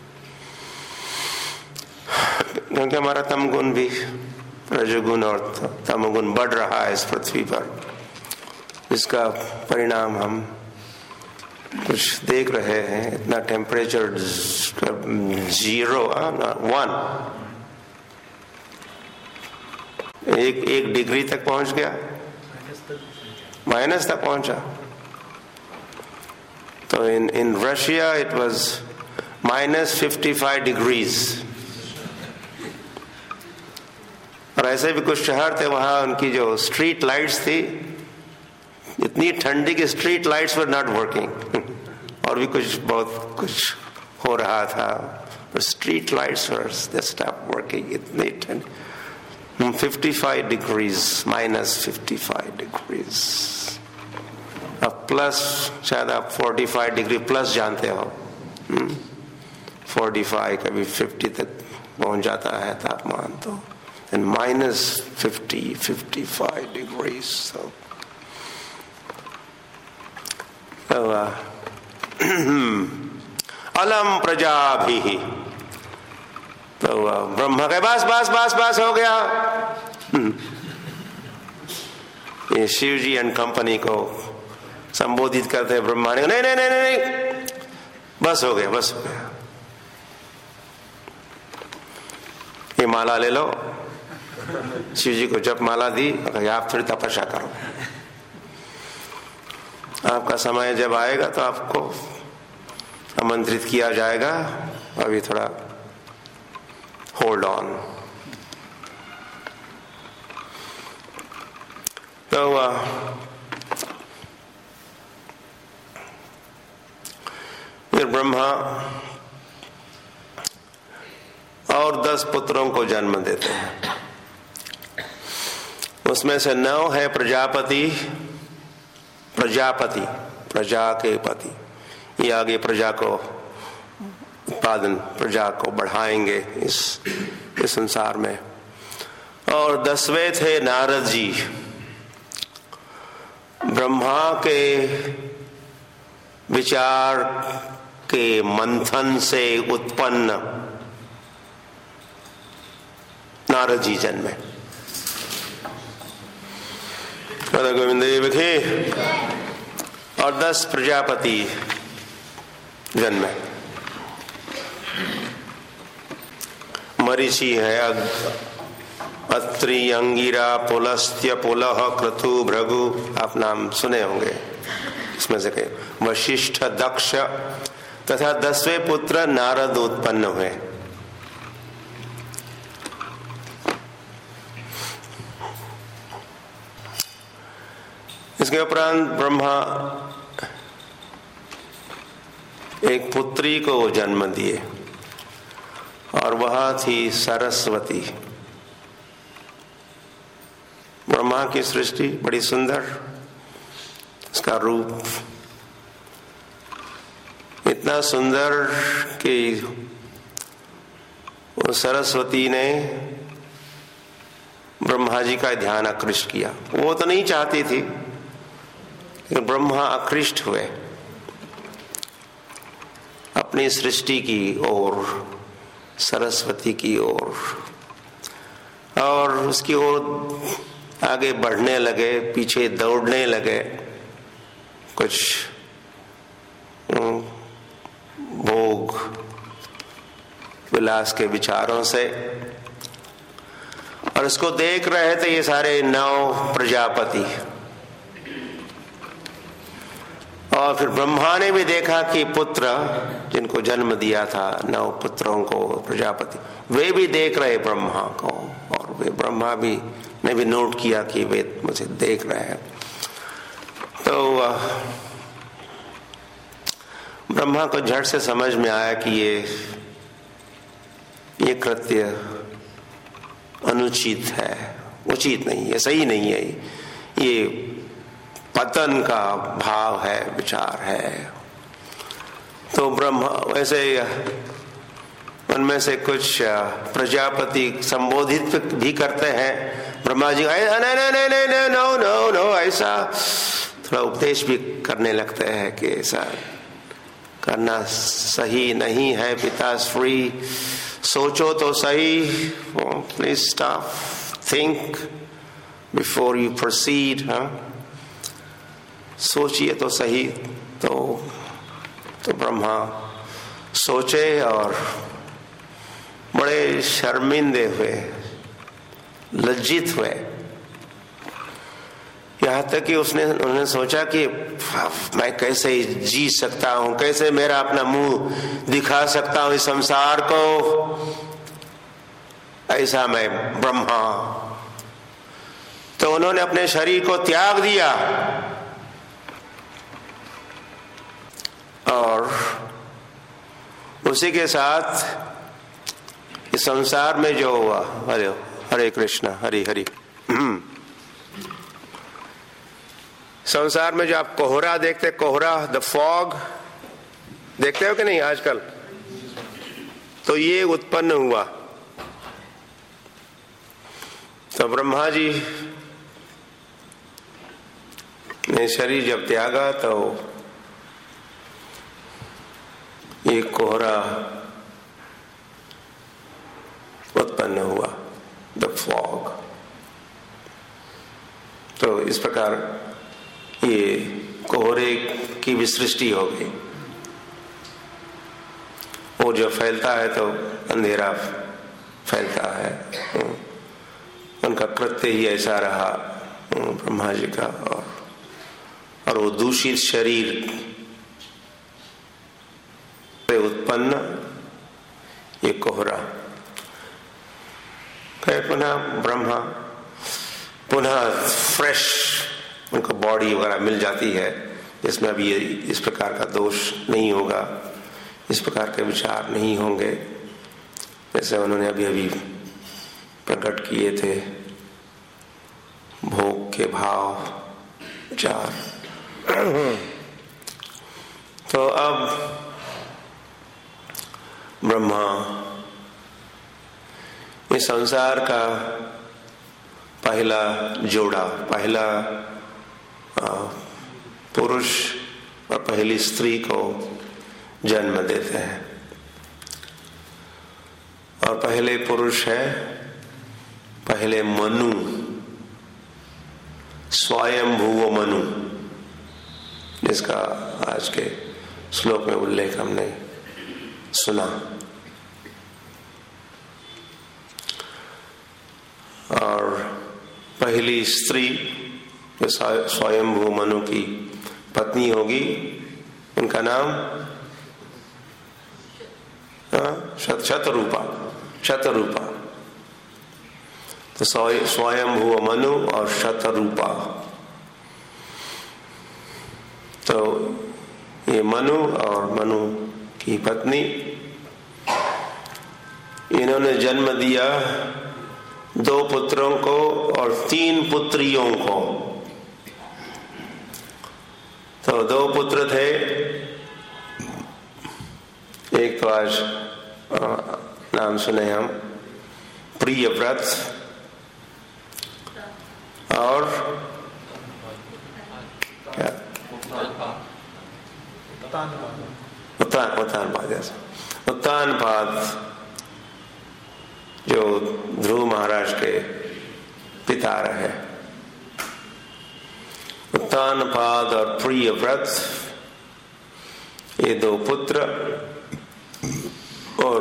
क्योंकि हमारा तमगुण भी, रजोगुण और तमगुण बढ़ रहा है इस पृथ्वी पर, जिसका परिणाम हम कुछ देख रहे हैं। इतना टेम्परेचर जीरो वन एक एक डिग्री तक पहुंच गया, माइनस तक पहुंचा। तो in in Russia it was minus fifty five degrees. और ऐसे भी कुछ शहर थे, वहां उनकी जो स्ट्रीट लाइट्स थी, इतनी ठंडी की street lights were not working. और भी कुछ बहुत कुछ हो रहा था, street lights were they stop working. इतनी ठंडी, fifty five degrees, minus fifty five degrees. अब प्लस, शायद आप फोर्टी फाइव डिग्री प्लस जानते हो, फोर्टी फाइव कभी फिफ्टी तक पहुंच जाता है तापमान। तो and minus fifty fifty five degrees. so अलम प्रजाभिः, तो ब्रह्मा के बस बस बस बस हो गया। ये शिव जी एंड कंपनी को संबोधित करते हैं ब्रह्मा ने, नहीं नहीं नहीं नहीं बस हो गया, बस हो गया, ये माला ले लो। शिव जी को जब माला दी, आप थोड़ी तपस्या करो, आपका समय जब आएगा तो आपको आमंत्रित किया जाएगा, अभी थोड़ा होल्ड ऑन। तो फिर ब्रह्मा और दस पुत्रों को जन्म देते हैं। उसमें से नौ है प्रजापति, प्रजापति प्रजा के पति, ये आगे प्रजा को उत्पादन, प्रजा को बढ़ाएंगे इस इस संसार में। और दसवें थे नारद जी, ब्रह्मा के विचार के मंथन से उत्पन्न नारद जी जन्मे। राधा गोविंद देव के। और दस प्रजापति जन्मे। मरीचि है, अत्रि, अंगिरा, पुलस्त्य, पुलह, क्रतु, भृगु, आप नाम सुने होंगे इसमें से कई। वशिष्ठ, दक्ष तथा दसवें पुत्र नारद उत्पन्न हुए। इसके उपरांत ब्रह्मा एक पुत्री को जन्म दिए और वह थी सरस्वती। ब्रह्मा की सृष्टि बड़ी सुंदर, उसका रूप इतना सुंदर कि वो सरस्वती ने ब्रह्मा जी का ध्यान आकृष्ट किया। वो तो नहीं चाहती थी, लेकिन ब्रह्मा आकृष्ट हुए अपनी सृष्टि की ओर, सरस्वती की ओर, और उसकी ओर आगे बढ़ने लगे, पीछे दौड़ने लगे। कुछ भोग विलास के विचारों से, और इसको देख रहे थे ये सारे नौ प्रजापति। और फिर ब्रह्मा ने भी देखा कि पुत्र जिनको जन्म दिया था, नौ पुत्रों को प्रजापति, वे भी देख रहे ब्रह्मा को, और वे ब्रह्मा भी ने भी नोट किया कि वे मुझे देख रहे हैं। तो ब्रह्मा को झट से समझ में आया कि ये ये कृत्य अनुचित है, उचित नहीं है, सही नहीं है, ये पतन का भाव है, विचार है। तो ब्रह्मा वैसे उनमें से कुछ प्रजापति संबोधित भी करते हैं ब्रह्मा जी, नहीं नहीं नहीं नहीं नो नो नो, ऐसा थोड़ा उपदेश भी करने लगते हैं कि ऐसा करना सही नहीं है पिताश्री, सोचो तो सही, please stop, think before you proceed, हाँ सोचिए तो सही। तो तो ब्रह्मा सोचे और बड़े शर्मिंदे हुए, लज्जित हुए, यहाँ तक कि उसने उन्होंने सोचा कि मैं कैसे जी सकता हूँ, कैसे मेरा अपना मुंह दिखा सकता हूँ इस संसार को, ऐसा मैं ब्रह्मा। तो उन्होंने अपने शरीर को त्याग दिया और उसी के साथ इस संसार में जो हुआ, हरे हरे कृष्णा हरि हरि, संसार में जो आप कोहरा देखते, कोहरा, द फॉग देखते हो कि नहीं आजकल, तो ये उत्पन्न हुआ। तो ब्रह्मा जी ने शरीर जब त्यागा तो ये कोहरा उत्पन्न हुआ, द फॉग। तो इस प्रकार ये कोहरे की भी सृष्टि हो गई। वो जो फैलता है तो अंधेरा फैलता है, उनका कृत्य ही ऐसा रहा ब्रह्मा जी का। और, और वो दूषित शरीर से उत्पन्न ये कोहरा, फिर पुनः ब्रह्मा पुनः फ्रेश उनको बॉडी वगैरह मिल जाती है, जिसमें अभी ये इस प्रकार का दोष नहीं होगा, इस प्रकार के विचार नहीं होंगे जैसे उन्होंने अभी अभी प्रकट किए थे, भोग के भाव विचार। तो अब ब्रह्मा इस संसार का पहला जोड़ा, पहला पुरुष और पहली स्त्री को जन्म देते हैं। और पहले पुरुष है पहले मनु, स्वयंभुव मनु, जिसका आज के श्लोक में उल्लेख हमने सुना। और पहली स्त्री जो स्वयंभू मनु की पत्नी होगी, उनका नाम शतरूपा, शतरूपा। तो स्वयंभू मनु और शतरूपा। तो ये मनु और मनु की पत्नी, इन्होंने जन्म दिया दो पुत्रों को और तीन पुत्रियों को। तो दो पुत्र थे, एक तो आज नाम सुने हम, प्रियव्रत, और क्या उत्तान उत्तानपाद, उत्तानपाद जो ध्रुव महाराज के पिता रहे। उत्तानपाद और प्रियव्रत ये दो पुत्र, और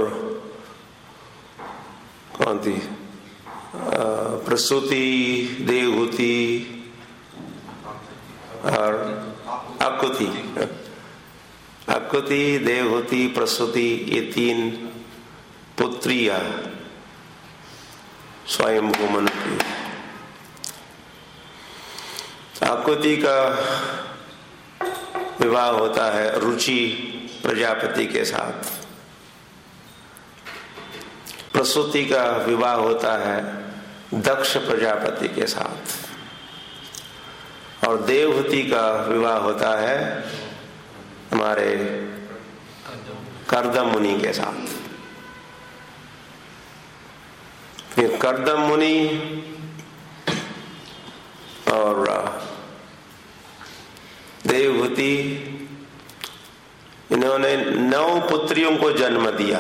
कौन थी प्रसूति, देवहूति और आकुति। आकुति, देवहूति, प्रसूति, ये तीन पुत्रियां स्वयंभू मनु की। आकुति का विवाह होता है रुचि प्रजापति के साथ, प्रसूति का विवाह होता है दक्ष प्रजापति के साथ, और देवहूति का विवाह होता है हमारे कर्दम मुनि के साथ। फिर कर्दम मुनि और देवहूति इन्होंने नौ पुत्रियों को जन्म दिया।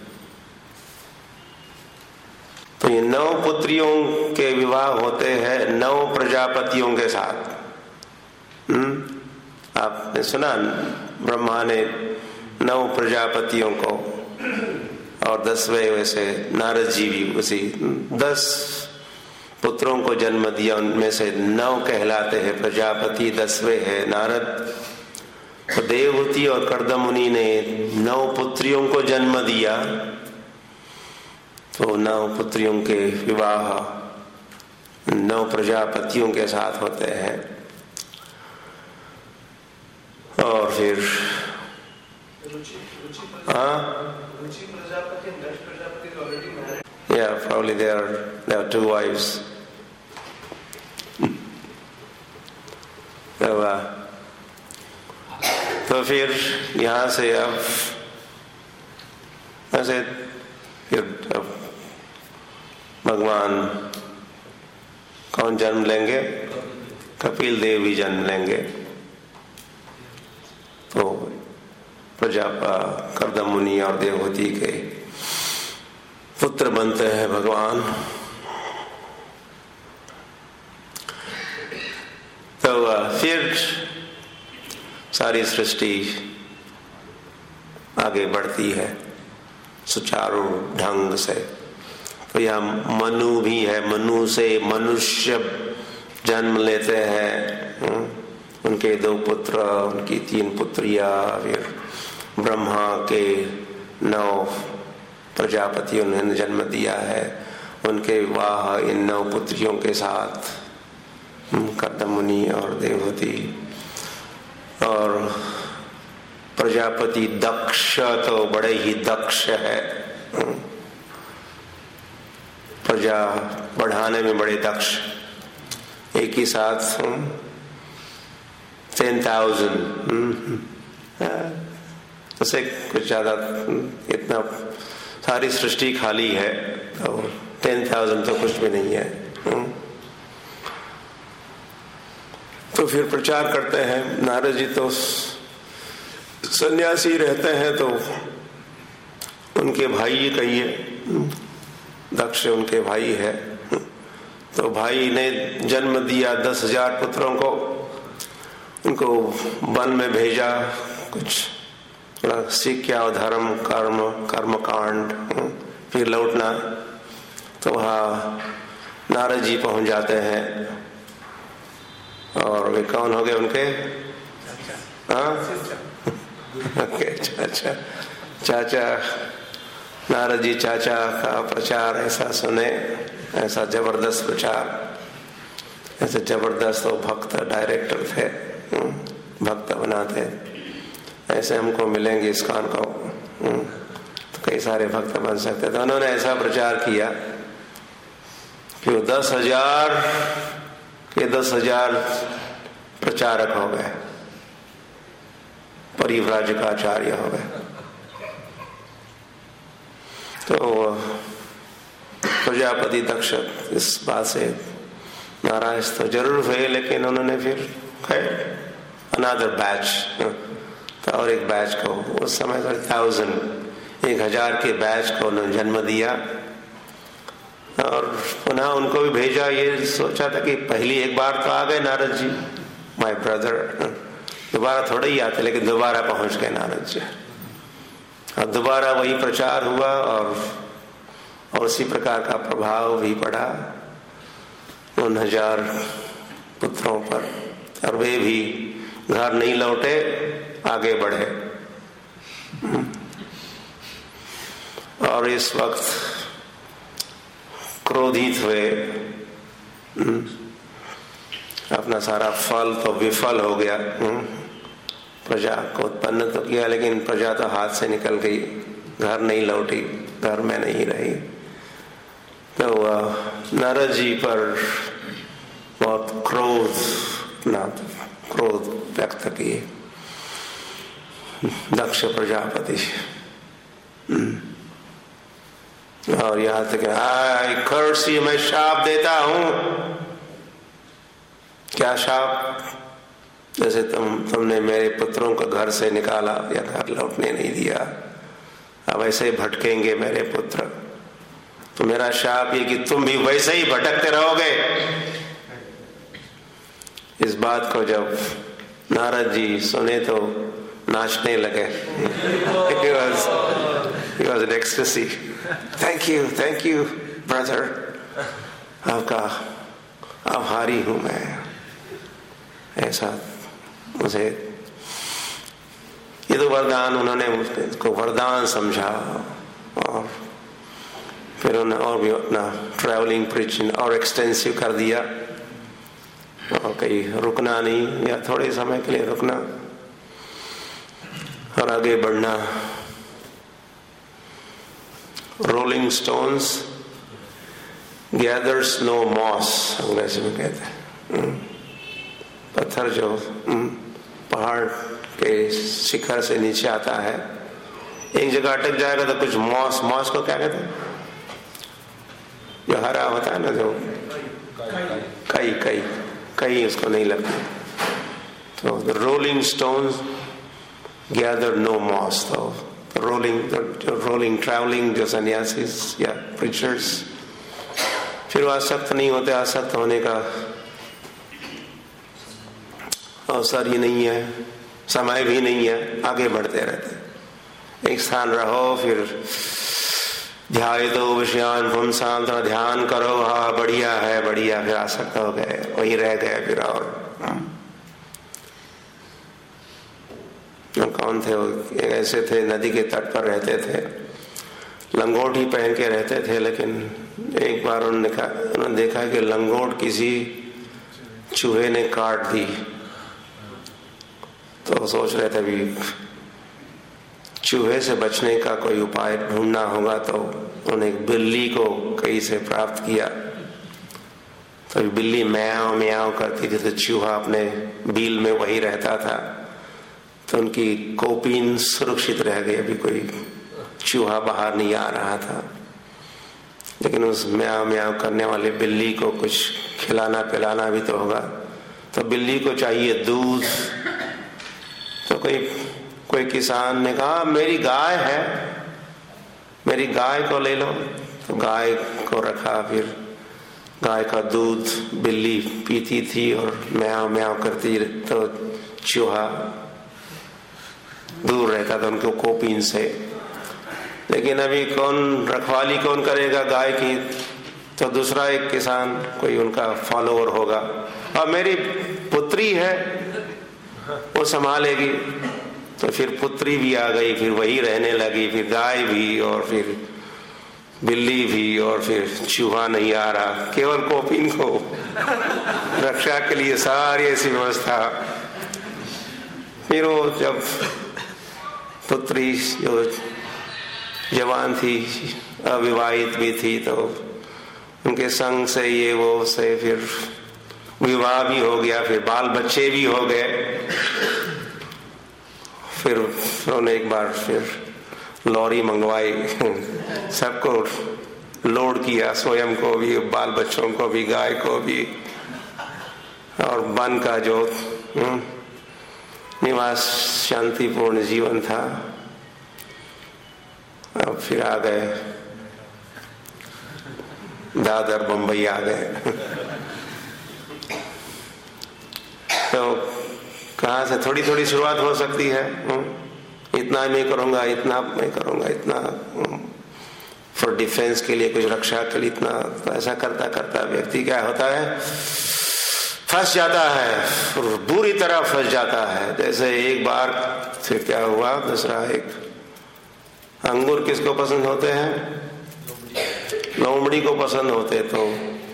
तो ये नौ पुत्रियों के विवाह होते हैं नौ प्रजापतियों के साथ। हम्म आपने सुना ब्रह्मा ने नौ प्रजापतियों को, और दसवें वैसे नारद जी भी उसी दस पुत्रों को जन्म दिया, उनमें से नौ कहलाते हैं प्रजापति, दसवें है नारद। तो देवहूति और कर्दम मुनि ने नौ पुत्रियों को जन्म दिया। तो नौ पुत्रियों के विवाह नौ प्रजापतियों के साथ होते हैं। और फिर हाँ yeah probably there are there are two wives. तो फिर यहाँ से अब ऐसे फिर अब भगवान कौन जन्म लेंगे? कपिल देव भी जन्म लेंगे। तो प्रजा कर्दम मुनि और देवहूति के पुत्र बनते हैं भगवान। तो फिर सारी सृष्टि आगे बढ़ती है सुचारू ढंग से। तो यहाँ मनु भी है, मनु से मनुष्य जन्म लेते हैं, उनके दो पुत्र, उनकी तीन पुत्रियां, फिर ब्रह्मा के नौ प्रजापतियों ने जन्म दिया है, उनके विवाह इन नौ पुत्रियों के साथ कर्दम मुनि और देवहूति। और प्रजापति दक्ष तो बड़े ही दक्ष है, प्रजा बढ़ाने में बड़े दक्ष। एक ही साथ टेन थाउजेंड उसे कुछ ज्यादा, इतना सारी सृष्टि खाली है तो टेन थाउजेंड तो कुछ भी नहीं है। तो फिर प्रचार करते हैं। नारद जी तो सन्यासी रहते हैं, तो उनके भाई कहिए, दक्ष उनके भाई है। तो भाई ने जन्म दिया दस हजार पुत्रों को, उनको वन में भेजा, कुछ सीख क्या धर्म कर्म कर्म कांड, फिर लौटना। तो वहाँ नारद जी पहुंच जाते हैं, और वे कौन हो गए उनके? हाँ चाचा चाचा नारद जी चाचा का प्रचार ऐसा सुने, ऐसा जबरदस्त प्रचार, ऐसे जबरदस्त वो भक्त डायरेक्टर थे, भक्त बनाते, ऐसे हमको मिलेंगे इस्कॉन को, तो कई सारे भक्त बन सकते। तो उन्होंने ऐसा प्रचार किया कि वो दस हजार के दस हजार प्रचारक हो गए, परिव्राजकाचार्य हो गए। तो प्रजापति दक्ष इस बात से नाराज तो जरूर हुए, लेकिन उन्होंने फिर खैर अनदर बैच, और एक बैच को उस समय थाउजेंड एक हजार के बैच को उन्होंने जन्म दिया। और पुनः उनको भी भेजा, ये सोचा था कि पहली एक बार तो आ गए नारद जी, माय ब्रदर, दोबारा थोड़ा ही आते, लेकिन दोबारा पहुंच गए नारद जी। अब दोबारा वही प्रचार हुआ, और और उसी प्रकार का प्रभाव भी पड़ा उन हजार पुत्रों पर, और वे भी घर नहीं लौटे, आगे बढ़े। और इस वक्त क्रोधित हुए, अपना सारा फल तो विफल हो गया, प्रजा को उत्पन्न तो किया, लेकिन प्रजा तो हाथ से निकल गई, घर नहीं लौटी, घर में नहीं रही। तो वह नारद जी पर बहुत क्रोध ना क्रोध व्यक्त किए दक्ष प्रजापति, और यहाँ तक आई कर्स यू, मैं शाप देता हूं। क्या शाप? जैसे तुम तुमने मेरे पुत्रों को घर से निकाला या घर लौटने नहीं दिया, अब ऐसे ही भटकेंगे मेरे पुत्र। तो मेरा शाप ये कि तुम भी वैसे ही भटकते रहोगे। इस बात को जब नारद जी सुने तो नाचने लगे। He was, he was in ecstasy. Thank you, thank you, brother. आपका आभारी हूं मैं। ऐसा मुझे ये तो वरदान, उन्होंने उसको वरदान समझा, और फिर उन्होंने और भी अपना ट्रैवलिंग प्रीचिंग और एक्सटेंसिव कर दिया, और कहीं रुकना नहीं, या थोड़े समय के लिए रुकना और आगे बढ़ना। Rolling stones gathers no moss, अंग्रेजी में कहते हैं। पत्थर जो पहाड़ के शिखर से नीचे आता है, एक जगह अटक जाएगा तो कुछ मॉस, मॉस को क्या कहते हैं, जो हरा होता है ना, जो कई कई कई उसको नहीं लगती। तो the rolling stones gather no moss. तो रोलिंग जो रोलिंग ट्रैवलिंग जो सन्यासीस या प्रीचर्स, फिर वो आसक्त नहीं होते, आसक्त होने का अवसर ही नहीं है, समय भी नहीं है, आगे बढ़ते रहते। एक स्थान रहो, फिर ध्याय तो विषयान पुंसां, थोड़ा ध्यान करो, हाँ बढ़िया है बढ़िया, फिर आसक्त हो गए, वही रह गए। फिर और कौन थे वो? ऐसे थे, नदी के तट पर रहते थे, लंगोटी पहन के रहते थे, लेकिन एक बार उन्होंने देखा उन्होंने देखा कि लंगोट किसी चूहे ने काट दी। तो सोच रहे थे भी चूहे से बचने का कोई उपाय ढूंढना होगा, तो उन्होंने एक बिल्ली को कहीं से प्राप्त किया। तो बिल्ली म्याओ म्याओ करती थी, तो चूहा अपने बील में वही रहता था। तो उनकी कोपीन सुरक्षित रह गई, अभी कोई चूहा बाहर नहीं आ रहा था। लेकिन उस म्याओ म्याओ करने वाले बिल्ली को कुछ खिलाना पिलाना भी तो होगा। तो बिल्ली को चाहिए दूध। तो कोई कोई किसान ने कहा मेरी गाय है, मेरी गाय को ले लो। तो गाय को रखा, फिर गाय का दूध बिल्ली पीती थी और म्याओ म्याओ करती, तो चूहा दूर रहता था उनको कोपीन से। लेकिन अभी कौन रखवाली कौन करेगा गाय की? तो दूसरा एक किसान, कोई उनका फॉलोअर होगा, और मेरी पुत्री है वो संभालेगी। तो फिर पुत्री भी आ गई, फिर वही रहने लगी, फिर गाय भी और फिर बिल्ली भी, और फिर चूहा नहीं आ रहा, केवल कोपीन को रक्षा के लिए सारी ऐसी व्यवस्था। फिर वो जब पुत्री जो जवान थी, अविवाहित भी थी, तो उनके संग से ये वो से फिर विवाह भी हो गया, फिर बाल बच्चे भी हो गए। फिर उन्होंने एक बार फिर लॉरी मंगवाई, सबको लोड किया, स्वयं को भी, बाल बच्चों को भी, गाय को भी, और वन का जो निवास शांतिपूर्ण जीवन था। अब फिर आ गए दादर, बंबई आ गए। तो कहाँ से थोड़ी थोड़ी शुरुआत हो सकती है, इतना मैं करूंगा, इतना मैं करूंगा, इतना फॉर डिफेंस के लिए, कुछ रक्षा के लिए इतना। तो ऐसा करता करता व्यक्ति क्या होता है, फंस जाता है, बुरी तरह फंस जाता है। जैसे एक बार फिर क्या हुआ, दूसरा एक अंगूर किसको पसंद होते हैं? लोमड़ी को पसंद होते। तो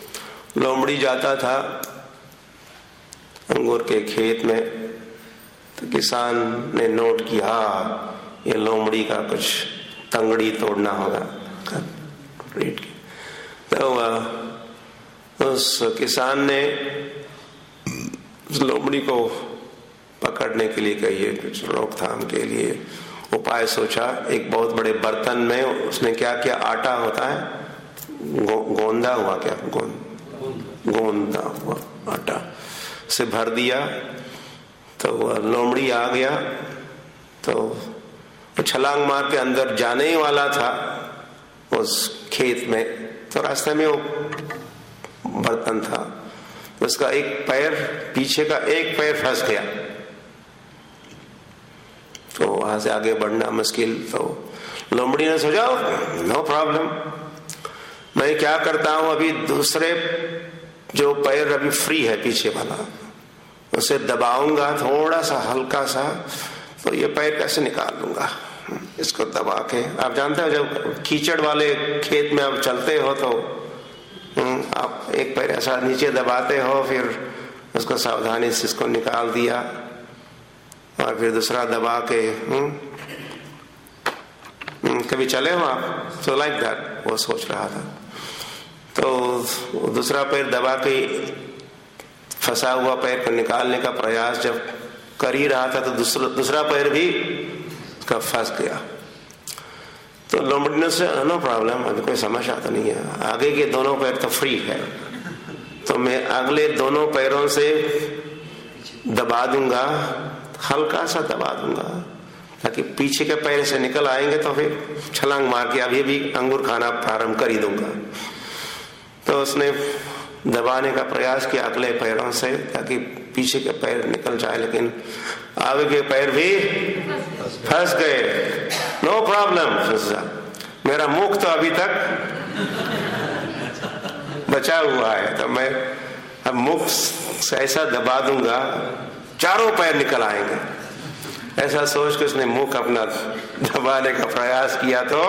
लोमड़ी जाता था अंगूर के खेत में, तो किसान ने नोट किया ये लोमड़ी का कुछ तंगड़ी तोड़ना होगा। तो उस किसान ने उस लोमड़ी को पकड़ने के लिए कहिए कुछ रोकथाम के लिए उपाय सोचा। एक बहुत बड़े बर्तन में उसने क्या किया, आटा होता है गो, गोंदा हुआ क्या गोंद गोंदा हुआ आटा से भर दिया। तो वह लोमड़ी आ गया तो वो छलांग मार के अंदर जाने ही वाला था उस खेत में। तो रास्ते में वो बर्तन था, उसका एक पैर पीछे का एक पैर फंस गया तो वहां से आगे बढ़ना मुश्किल। तो लोमड़ी ने सोचा नो प्रॉब्लम, मैं क्या करता हूं अभी दूसरे जो पैर अभी फ्री है पीछे वाला उसे दबाऊंगा थोड़ा सा हल्का सा तो ये पैर कैसे निकाल लूंगा। इसको दबा के, आप जानते हो जब कीचड़ वाले खेत में आप चलते हो तो आप एक पैर ऐसा नीचे दबाते हो, फिर उसको सावधानी से इसको निकाल दिया और फिर दूसरा दबा के हुँ? कभी चले हो आप? सो लाइक दैट वो सोच रहा था। तो दूसरा पैर दबा के फंसा हुआ पैर को निकालने का प्रयास जब कर ही रहा था तो दूसरा दूसरा पैर भी उसका फंस गया। तो लोमड़ी ने से नो प्रॉब्लम, अभी कोई समस्या तो नहीं है, आगे के दोनों पैर तो फ्री है तो मैं अगले दोनों पैरों से दबा दूंगा, हल्का सा दबा दूंगा ताकि पीछे के पैर से निकल आएंगे तो फिर छलांग मार के अभी भी अंगूर खाना प्रारंभ कर ही दूंगा। तो उसने दबाने का प्रयास किया अगले पैरों से ताकि पीछे के पैर निकल जाए, लेकिन आगे के पैर भी फंस गए। नो प्रॉब्लम, मेरा मुख तो अभी तक बचा हुआ है तो मैं अब मुख से ऐसा दबा दूंगा चारों पैर निकल आएंगे। ऐसा सोच के उसने मुख अपना दबाने का प्रयास किया तो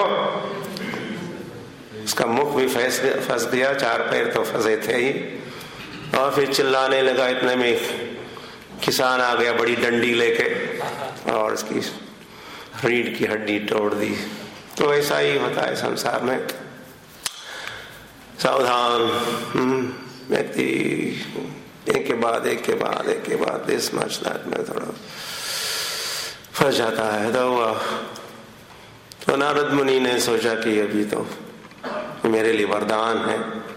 उसका मुख भी फंस फंस गया, चार पैर तो फंसे थे ही। और फिर चिल्लाने लगा, इतने में किसान आ गया बड़ी डंडी लेके और उसकी रीढ़ की हड्डी तोड़ दी। तो ऐसा ही होता है संसार में, सावधान व्यक्ति एक के बाद एक के बाद एक के बाद दिस मच दैट में थोड़ा फंस जाता है। तो, तो नारद मुनि ने सोचा कि अभी तो मेरे लिए वरदान है,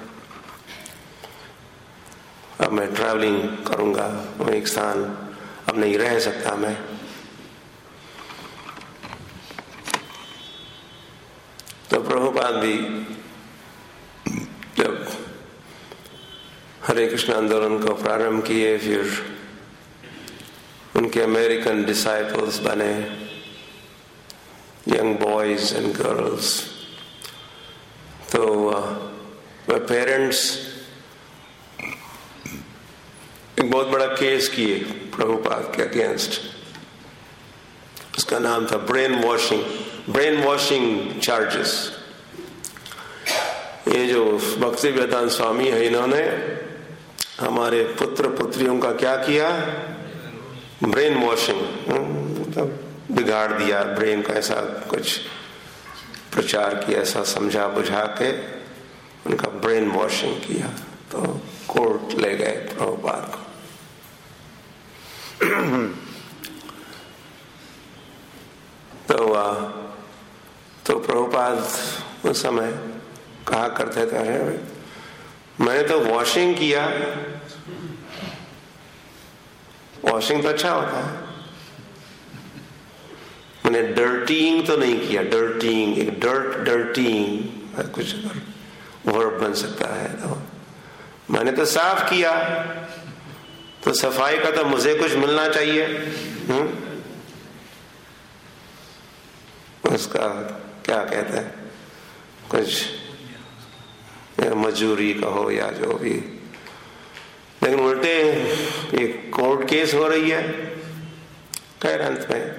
अब मैं ट्रैवलिंग करूंगा, एक स्थान अब नहीं रह सकता मैं। तो प्रभुपाद भी जब हरे कृष्ण आंदोलन को प्रारंभ किए, फिर उनके अमेरिकन डिसाइपल्स बने, यंग बॉयज एंड गर्ल्स। तो वह पेरेंट्स एक बहुत बड़ा केस किए प्रभुपाद के अगेंस्ट, उसका नाम था brain washing brain washing charges. ये जो भक्ति वेदांत स्वामी है, इन्होंने हमारे पुत्र पुत्रियों का क्या किया, ब्रेन वॉशिंग, मतलब बिगाड़ दिया ब्रेन का, ऐसा कुछ प्रचार किया, ऐसा समझा बुझा के उनका ब्रेन वॉशिंग किया। तो कोर्ट ले गए प्रभुपाद को। तो तो प्रभुपाद उस समय कहा करते थे, मैंने तो वॉशिंग किया, वॉशिंग तो अच्छा होता है, मैंने डर्टिंग तो नहीं किया। डर्टिंग एक डर्ट डर्टिंग कुछ वर्ब बन सकता है, तो मैंने तो साफ किया। तो सफाई का तो मुझे कुछ मिलना चाहिए। हुँ? उसका क्या कहते हैं, कुछ मजूरी कहो या जो भी, लेकिन उल्टे एक कोर्ट केस हो रही है। खैर अंत में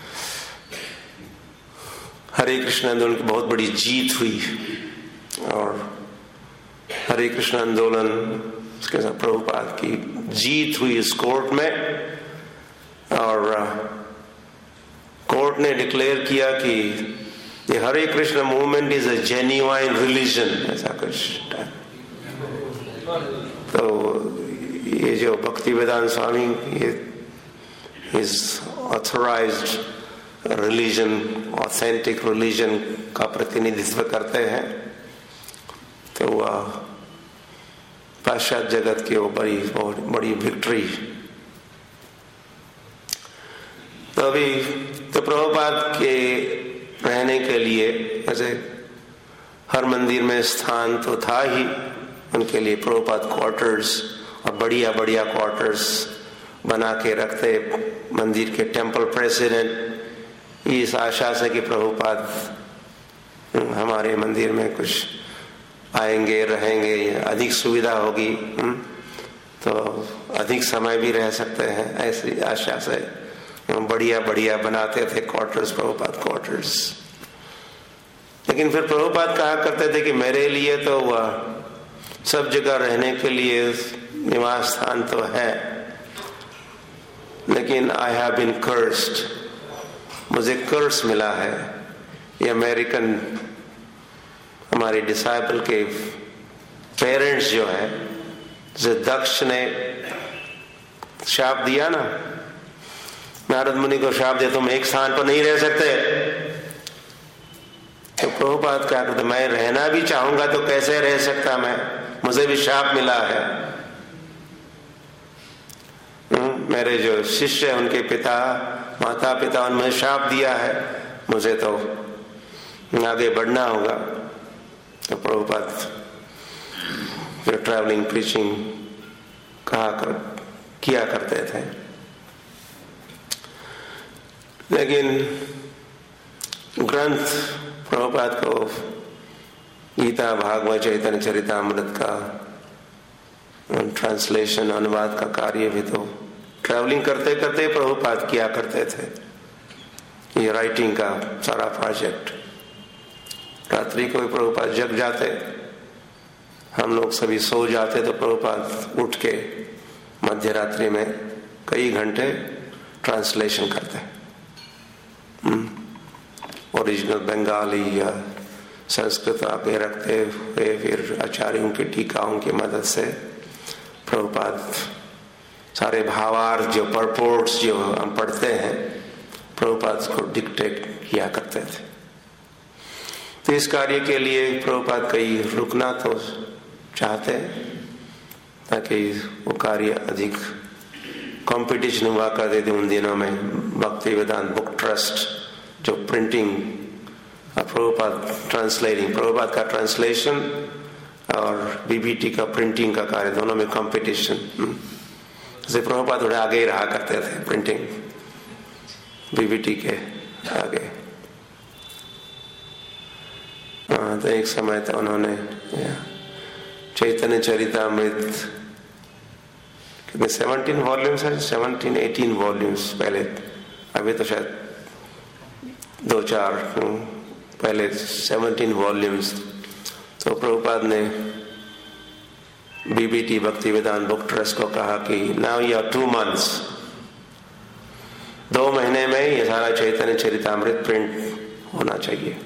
हरे कृष्ण आंदोलन की बहुत बड़ी जीत हुई और हरे कृष्ण आंदोलन उसके साथ प्रभुपाद की जीत हुई इस कोर्ट में। और कोर्ट ने डिक्लेयर किया कि ये Hare Krishna movement is a genuine religion, ऐसा कुछ। तो ये जो भक्ति वेदांत स्वामी ये is authorized religion, authentic religion का प्रतिनिधित्व करते हैं, तो वह पाश्चात्य जगत की वो बड़ी बहुत बड़ी विक्ट्री। तो अभी तो प्रभुपाद के रहने के लिए ऐसे हर मंदिर में स्थान तो था ही, उनके लिए प्रभुपाद क्वार्टर्स और बढ़िया बढ़िया क्वार्टर्स बना के रखते मंदिर के टेम्पल प्रेसिडेंट, इस आशा से कि प्रभुपाद हमारे मंदिर में कुछ आएंगे, रहेंगे, अधिक सुविधा होगी तो अधिक समय भी रह सकते हैं, ऐसी आशा से बढ़िया बढ़िया बनाते थे क्वार्टर्स, प्रभुपाद क्वार्टर्स। लेकिन फिर प्रभुपाद कहा करते थे कि मेरे लिए तो वह सब जगह रहने के लिए निवास स्थान तो है, लेकिन आई हैव बीन कर्स्ड, मुझे कर्स मिला है। ये अमेरिकन हमारे डिसाइपल के पेरेंट्स जो है, जो दक्ष ने शाप दिया ना, नारद मुनि को शाप दिया तुम एक स्थान पर नहीं रह सकते, तो प्रभुपाद क्या कहते मैं रहना भी चाहूंगा तो कैसे रह सकता मैं, मुझे भी शाप मिला है। मेरे जो शिष्य है उनके पिता माता पिता उन्हें शाप दिया है, मुझे तो आगे बढ़ना होगा। तो प्रभुपाद जो ट्रैवलिंग प्रीचिंग कहा कर किया करते थे, लेकिन ग्रंथ प्रभुपाद को गीता भागवत चैतन्य चरितामृत का ट्रांसलेशन अनुवाद का कार्य भी तो ट्रैवलिंग करते करते प्रभुपाद किया करते थे, ये राइटिंग का सारा प्रोजेक्ट। रात्रि को प्रभुपाद जग जाते, हम लोग सभी सो जाते, तो प्रभुपाद उठ के मध्य रात्रि में कई घंटे ट्रांसलेशन करते, ओरिजिनल बंगाली या संस्कृत आगे रखते हुए फिर आचार्यों की टीकाओं की मदद से प्रभुपाद सारे भावार्थ जो परपोर्ट्स जो हम पढ़ते हैं प्रभुपाद को डिक्टेट किया करते थे। तो इस कार्य के लिए प्रभुपाद कहीं रुकना तो चाहते ताकि वो कार्य अधिक कंपटीशन हुआ करते थे उन दिनों में। भक्ति वेदांत बुक ट्रस्ट जो प्रिंटिंग प्रभुपाद ट्रांसलेटिंग, प्रभुपाद का ट्रांसलेशन और बीबीटी का प्रिंटिंग का कार्य, दोनों में कंपटीशन। जैसे प्रभुपाद थोड़े आगे ही रहा करते थे प्रिंटिंग बीबीटी के आगे। हाँ, तो एक समय था उन्होंने चैतन्य चरितामृत कितने सेवनटीन वॉल्यूम्स है, सेवनटीन एटीन वॉल्यूम्स पहले, अभी तो शायद दो चार पहले सेवनटीन वॉल्यूम्स। तो प्रभुपाद ने बीबीटी भक्ति वेदांत बुक ट्रस्ट को कहा कि now you are two months, दो महीने में ये सारा चैतन्य चरितामृत प्रिंट होना चाहिए।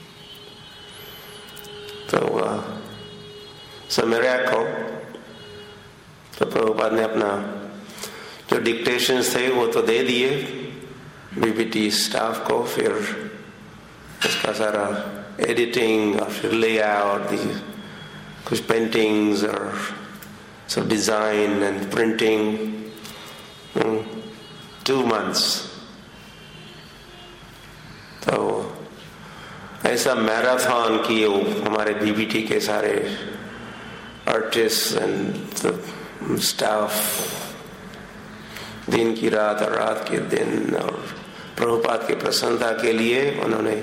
तो वह समय को तो प्रभुपाद ने अपना जो डिक्टेशंस थे वो तो दे दिए बीबीटी स्टाफ को, फिर उसका सारा एडिटिंग और फिर लेआउट, कुछ पेंटिंग्स और सब design and printing, two months. तो ऐसा मैराथन किए हमारे बीबीटी के सारे आर्टिस्ट एंड स्टाफ, दिन की रात और रात के दिन, और प्रभुपाद की प्रसन्नता के लिए उन्होंने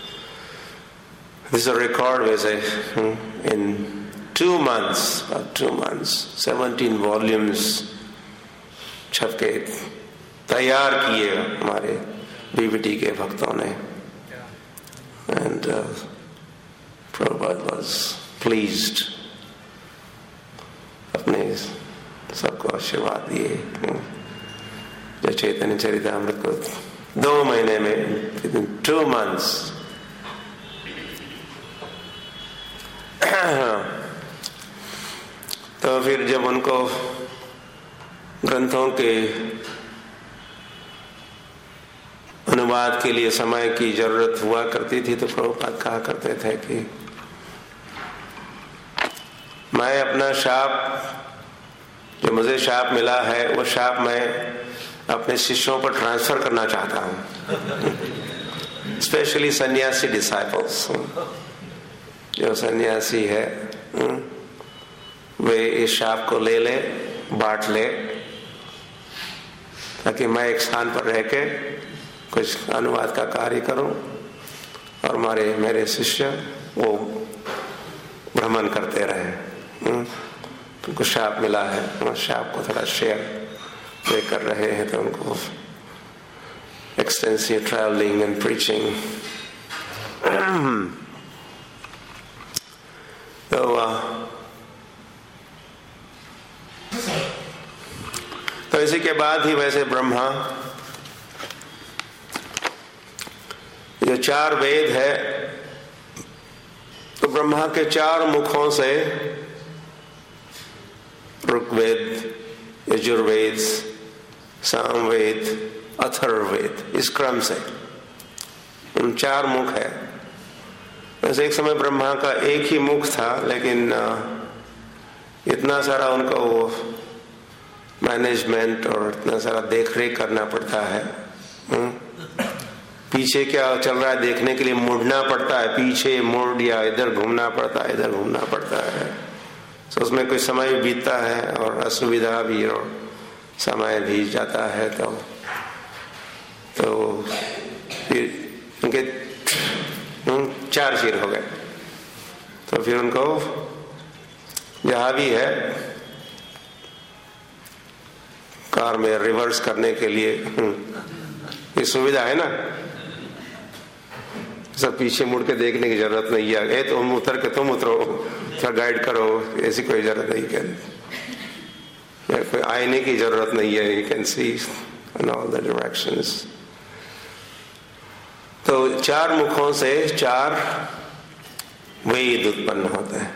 दिस रिकॉर्ड वैसे in two months two months seventeen volumes छप के तैयार किए हमारे बीबीटी के भक्तों ने। एंड प्रभुपाद वाज प्लीज्ड, अपने सबको आशीर्वाद दिए जो चैतन्य चरितामृत को दो महीने में, टू मंथ्स। तो फिर जब उनको ग्रंथों के अनुवाद के लिए समय की जरूरत हुआ करती थी तो प्रभुपाद कहा करते थे कि मैं अपना शाप, जो मुझे शाप मिला है, वो शाप मैं अपने शिष्यों पर ट्रांसफर करना चाहता हूँ, स्पेशली सन्यासी डिसाइपल्स। जो सन्यासी है वे इस शाप को ले ले, बांट ले, ताकि मैं एक स्थान पर रह के कुछ अनुवाद का कार्य करूं और हमारे मेरे शिष्य वो भ्रमण करते रहे। उनको शाप मिला है, उस शाप को थोड़ा शेयर वे कर रहे हैं, तो उनको एक्सटेंसिव ट्रैवलिंग एंड प्रीचिंग। तो तो इसी के बाद ही वैसे ब्रह्मा, जो चार वेद है, तो ब्रह्मा के चार मुखों से ऋग्वेद, यजुर्वेद, सामवेद, अथर्ववेद, इस क्रम से उन चार मुख है। वैसे एक समय ब्रह्मा का एक ही मुख था, लेकिन इतना सारा उनको वो मैनेजमेंट और इतना सारा देख रेख करना पड़ता है। पीछे क्या चल रहा है देखने के लिए मुड़ना पड़ता है, पीछे मुड़ या इधर घूमना पड़ता है, इधर घूमना पड़ता है। तो उसमें कुछ समय बीतता है और असुविधा भी और समय भी जाता है। तो तो फिर उनके चार सिर हो गए। तो फिर उनको जहां भी है कार में रिवर्स करने के लिए ये सुविधा है ना, सब पीछे मुड़ के देखने की जरूरत नहीं है। ए तुम उतर के तुम उतरो, थोड़ा गाइड करो, ऐसी कोई जरूरत नहीं है। कोई आईने की जरूरत नहीं है, you can see in all the directions. तो चार मुखों से चार वेद उत्पन्न होते हैं।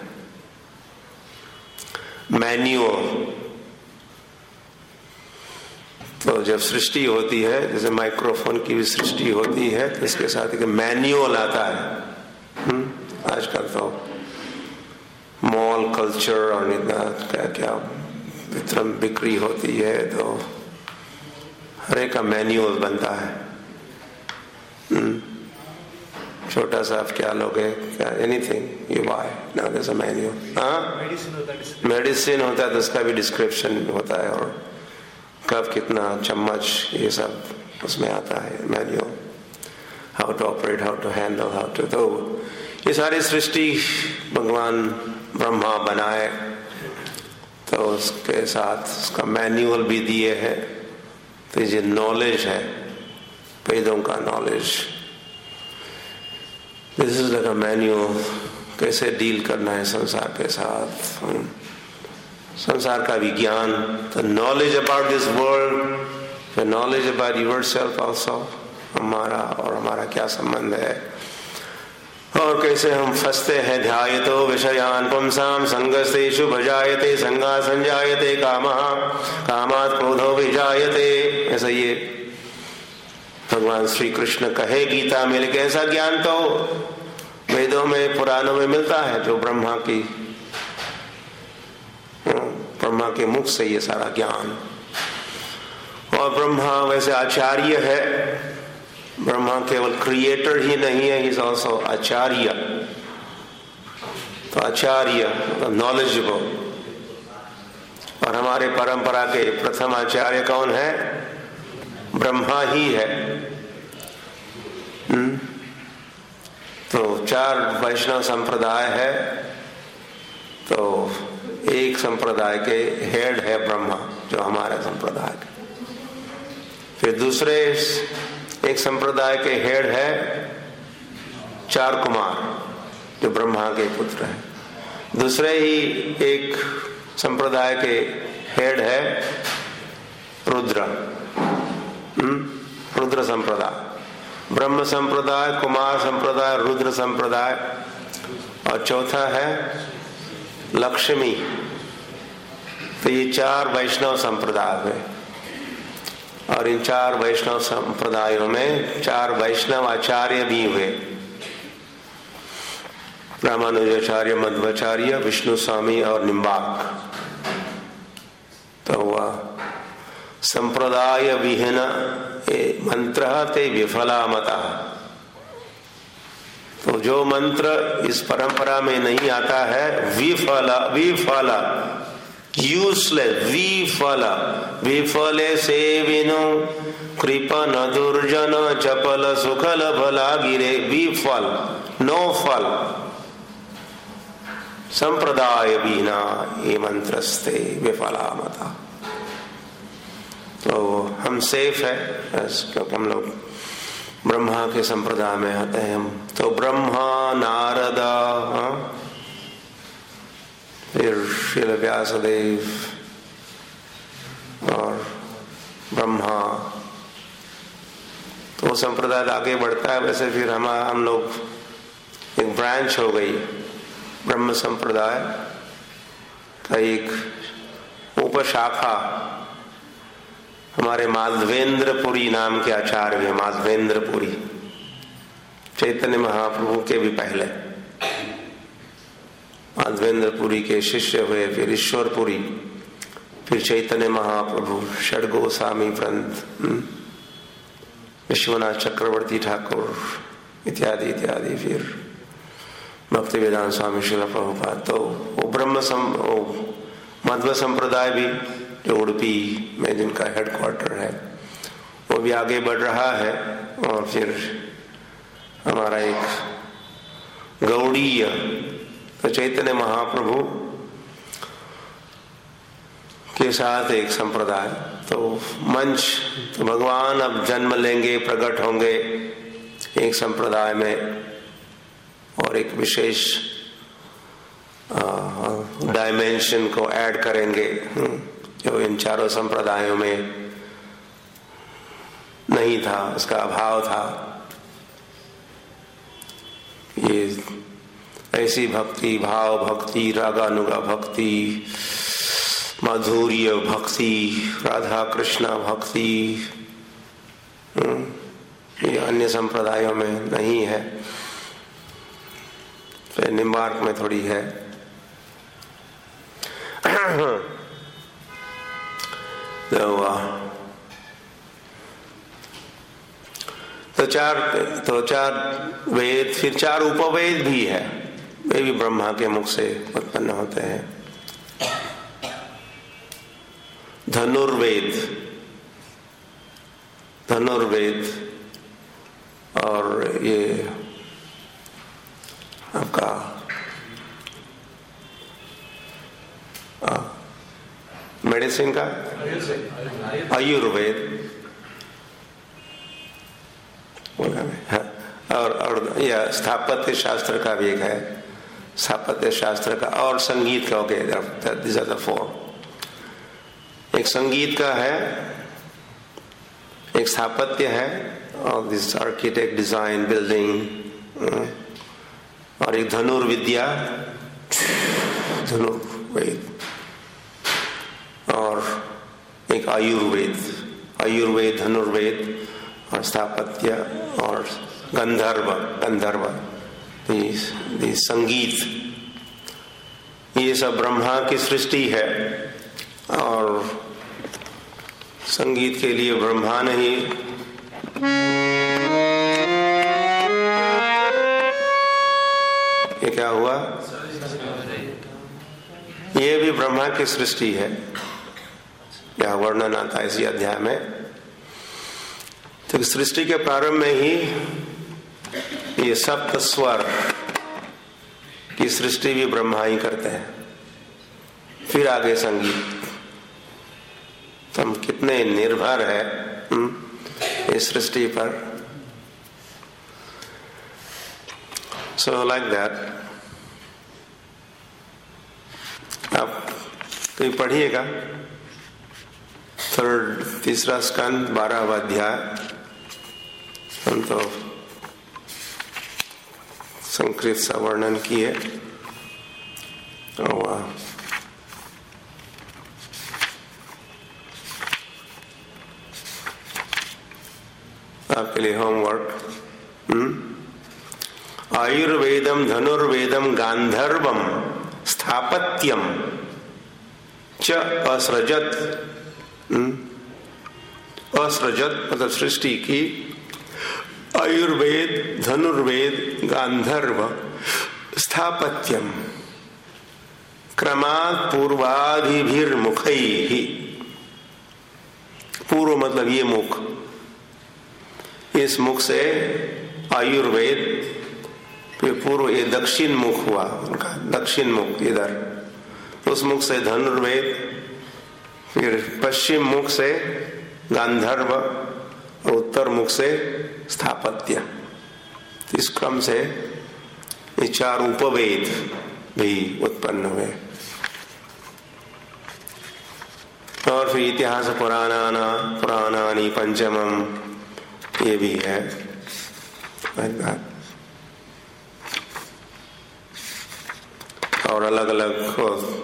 मैन्युअल, तो जब सृष्टि होती है, जैसे माइक्रोफोन की भी सृष्टि होती है, तो इसके साथ एक मैन्युअल आता है। आजकल तो मॉल कल्चर और इतना क्या क्या वितरण बिक्री होती है, तो हर एक का मैन्युअल बनता है। छोटा सा आप क्या लोगे, क्या anything you buy now there is a manual. हाँ, मेडिसिन होता है तो उसका भी डिस्क्रिप्शन होता है, और कब कितना चम्मच, ये सब उसमें आता है manual. How to operate, how to handle, how to, तो ये सारी सृष्टि भगवान ब्रह्मा बनाए, तो उसके साथ उसका मैन्युअल भी दिए है। तो ये नॉलेज है, वेदों का knowledge, this is like a manual, कैसे डील करना है संसार के साथ, संसार का विज्ञान, तो knowledge about this world, knowledge about yourself also, हमारा और हमारा क्या संबंध है, और कैसे हम फंसते हैं। ध्यायतो विषयान पुंसाम संगस्तेषु भजायते, संगा संजायते कामः, कामात् क्रोधो विजायते। ऐसा ये भगवान श्री कृष्ण कहे गीता में। लेकिन ऐसा ज्ञान तो वेदों में, पुराणों में मिलता है, जो ब्रह्मा की ब्रह्मा के मुख से ये सारा ज्ञान। और ब्रह्मा वैसे आचार्य है, ब्रह्मा केवल क्रिएटर ही नहीं है, ही इज ऑल्सो आचार्य। तो आचार्य नॉलेजेबल, और हमारे परंपरा के प्रथम आचार्य कौन है? ब्रह्मा ही है। हुँ? तो चार वैष्णव संप्रदाय है, तो एक संप्रदाय के हेड है ब्रह्मा, जो हमारे संप्रदाय के। फिर दूसरे एक संप्रदाय के हेड है चार कुमार, जो ब्रह्मा के पुत्र है। दूसरे ही एक संप्रदाय के हेड है रुद्र। रुद्र संप्रदाय, ब्रह्म संप्रदाय, कुमार संप्रदाय, रुद्र संप्रदाय, और चौथा है लक्ष्मी। तो ये चार वैष्णव संप्रदाय हुए, और इन चार वैष्णव संप्रदायों में चार वैष्णव आचार्य भी हुए, रामानुजाचार्य, मध्वाचार्य, विष्णु स्वामी और निम्बार्क। तो वह संप्रदाय विहीन मंत्र ते विफला मता। तो जो मंत्र इस परंपरा में नहीं आता है विफला विफला यूजलेस, विफला विफले से विनु कृपन दुर्जन चपल सुखल भला गिरे, विफल, नो फल। संप्रदाय बिना ये मंत्रस्ते विफला मता। तो हम सेफ है क्योंकि हम लोग ब्रह्मा के संप्रदाय में आते हैं हम। तो ब्रह्मा, नारद, फिर श्रील व्यासदेव और ब्रह्मा, तो संप्रदाय आगे बढ़ता है। वैसे फिर हम हम लोग एक ब्रांच हो गई ब्रह्म संप्रदाय का, एक उपशाखा हमारे माधवेंद्रपुरी नाम के आचार्य, माधवेंद्रपुरी, चैतन्य महाप्रभु के भी पहले माधवेंद्रपुरी के शिष्य हुए, फिर ईश्वरपुरी, फिर चैतन्य महाप्रभु, षड गोस्वामी पंत, विश्वनाथ चक्रवर्ती ठाकुर इत्यादि इत्यादि, फिर भक्ति वेदांत स्वामी श्रील प्रभुपाद। तो वो ब्रह्म सम वो मध्व संप्रदाय भी जो उड़पी में जिनका हेडक्वार्टर है वो भी आगे बढ़ रहा है। और फिर हमारा एक गौड़ीय, तो चैतन्य महाप्रभु के साथ एक संप्रदाय। तो मंच, तो भगवान अब जन्म लेंगे, प्रकट होंगे एक संप्रदाय में, और एक विशेष डायमेंशन को ऐड करेंगे जो इन चारों संप्रदायों में नहीं था, उसका अभाव था। ये ऐसी भक्ति, भाव भक्ति, रागानुगा भक्ति, माधुर्य भक्ति, राधा कृष्ण भक्ति, ये अन्य संप्रदायों में नहीं है। फिर निम्बार्क में थोड़ी है। तो, तो चार तो चार वेद, फिर चार उपवेद भी है, वे भी ब्रह्मा के मुख से उत्पन्न होते हैं। धनुर्वेद, धनुर्वेद, और ये आपका मेडिसिन का आयुर्वेद, और और यह स्थापत्य शास्त्र का भी एक है, स्थापत्य शास्त्र का, और संगीत का। Okay, this are the four. एक संगीत का है, एक स्थापत्य है, और दिस आर्किटेक्ट, डिजाइन, बिल्डिंग, और एक धनुर्विद्या, धनुर्वेद, और एक आयुर्वेद, आयुर्वेद, धनुर्वेद, और स्थापत्य, और गंधर्व, गंधर्व दी संगीत। ये सब ब्रह्मा की सृष्टि है, और संगीत के लिए ब्रह्मा ने ही ये क्या हुआ, ये भी ब्रह्मा की सृष्टि है, यह वर्णन आता है इसी अध्याय में। तो सृष्टि के प्रारंभ में ही ये सप्त स्वर की सृष्टि भी ब्रह्मा ही करते हैं। फिर आगे संगीत। तो हम कितने निर्भर है इस सृष्टि पर। So like that. आप तो पढ़िएगा थर्ड तीसरा स्कंद बारहवां अध्याय तो संस्कृत सा वर्णन किए। वाह, आपके लिए होमवर्क। आयुर्वेदम धनुर्वेदम गांधर्वम स्थापत्यम च असृजत। असृजत मतलब सृष्टि की। आयुर्वेद धनुर्वेद गांधर्व स्थापत्यम क्रमात् पूर्वाधिभिर्मुखैहि। पूर्व मतलब ये मुख, इस मुख से आयुर्वेद, फिर पूर्व ये दक्षिण मुख हुआ उनका, दक्षिण मुख इधर, उस मुख से धनुर्वेद, फिर पश्चिम मुख से गांधर्व और उत्तर मुख से स्थापत्य। इस क्रम से ये चार उपवेद भी उत्पन्न हुए। और फिर इतिहास पुराणाना पुराणानि पंचमम, ये भी है। और अलग अलग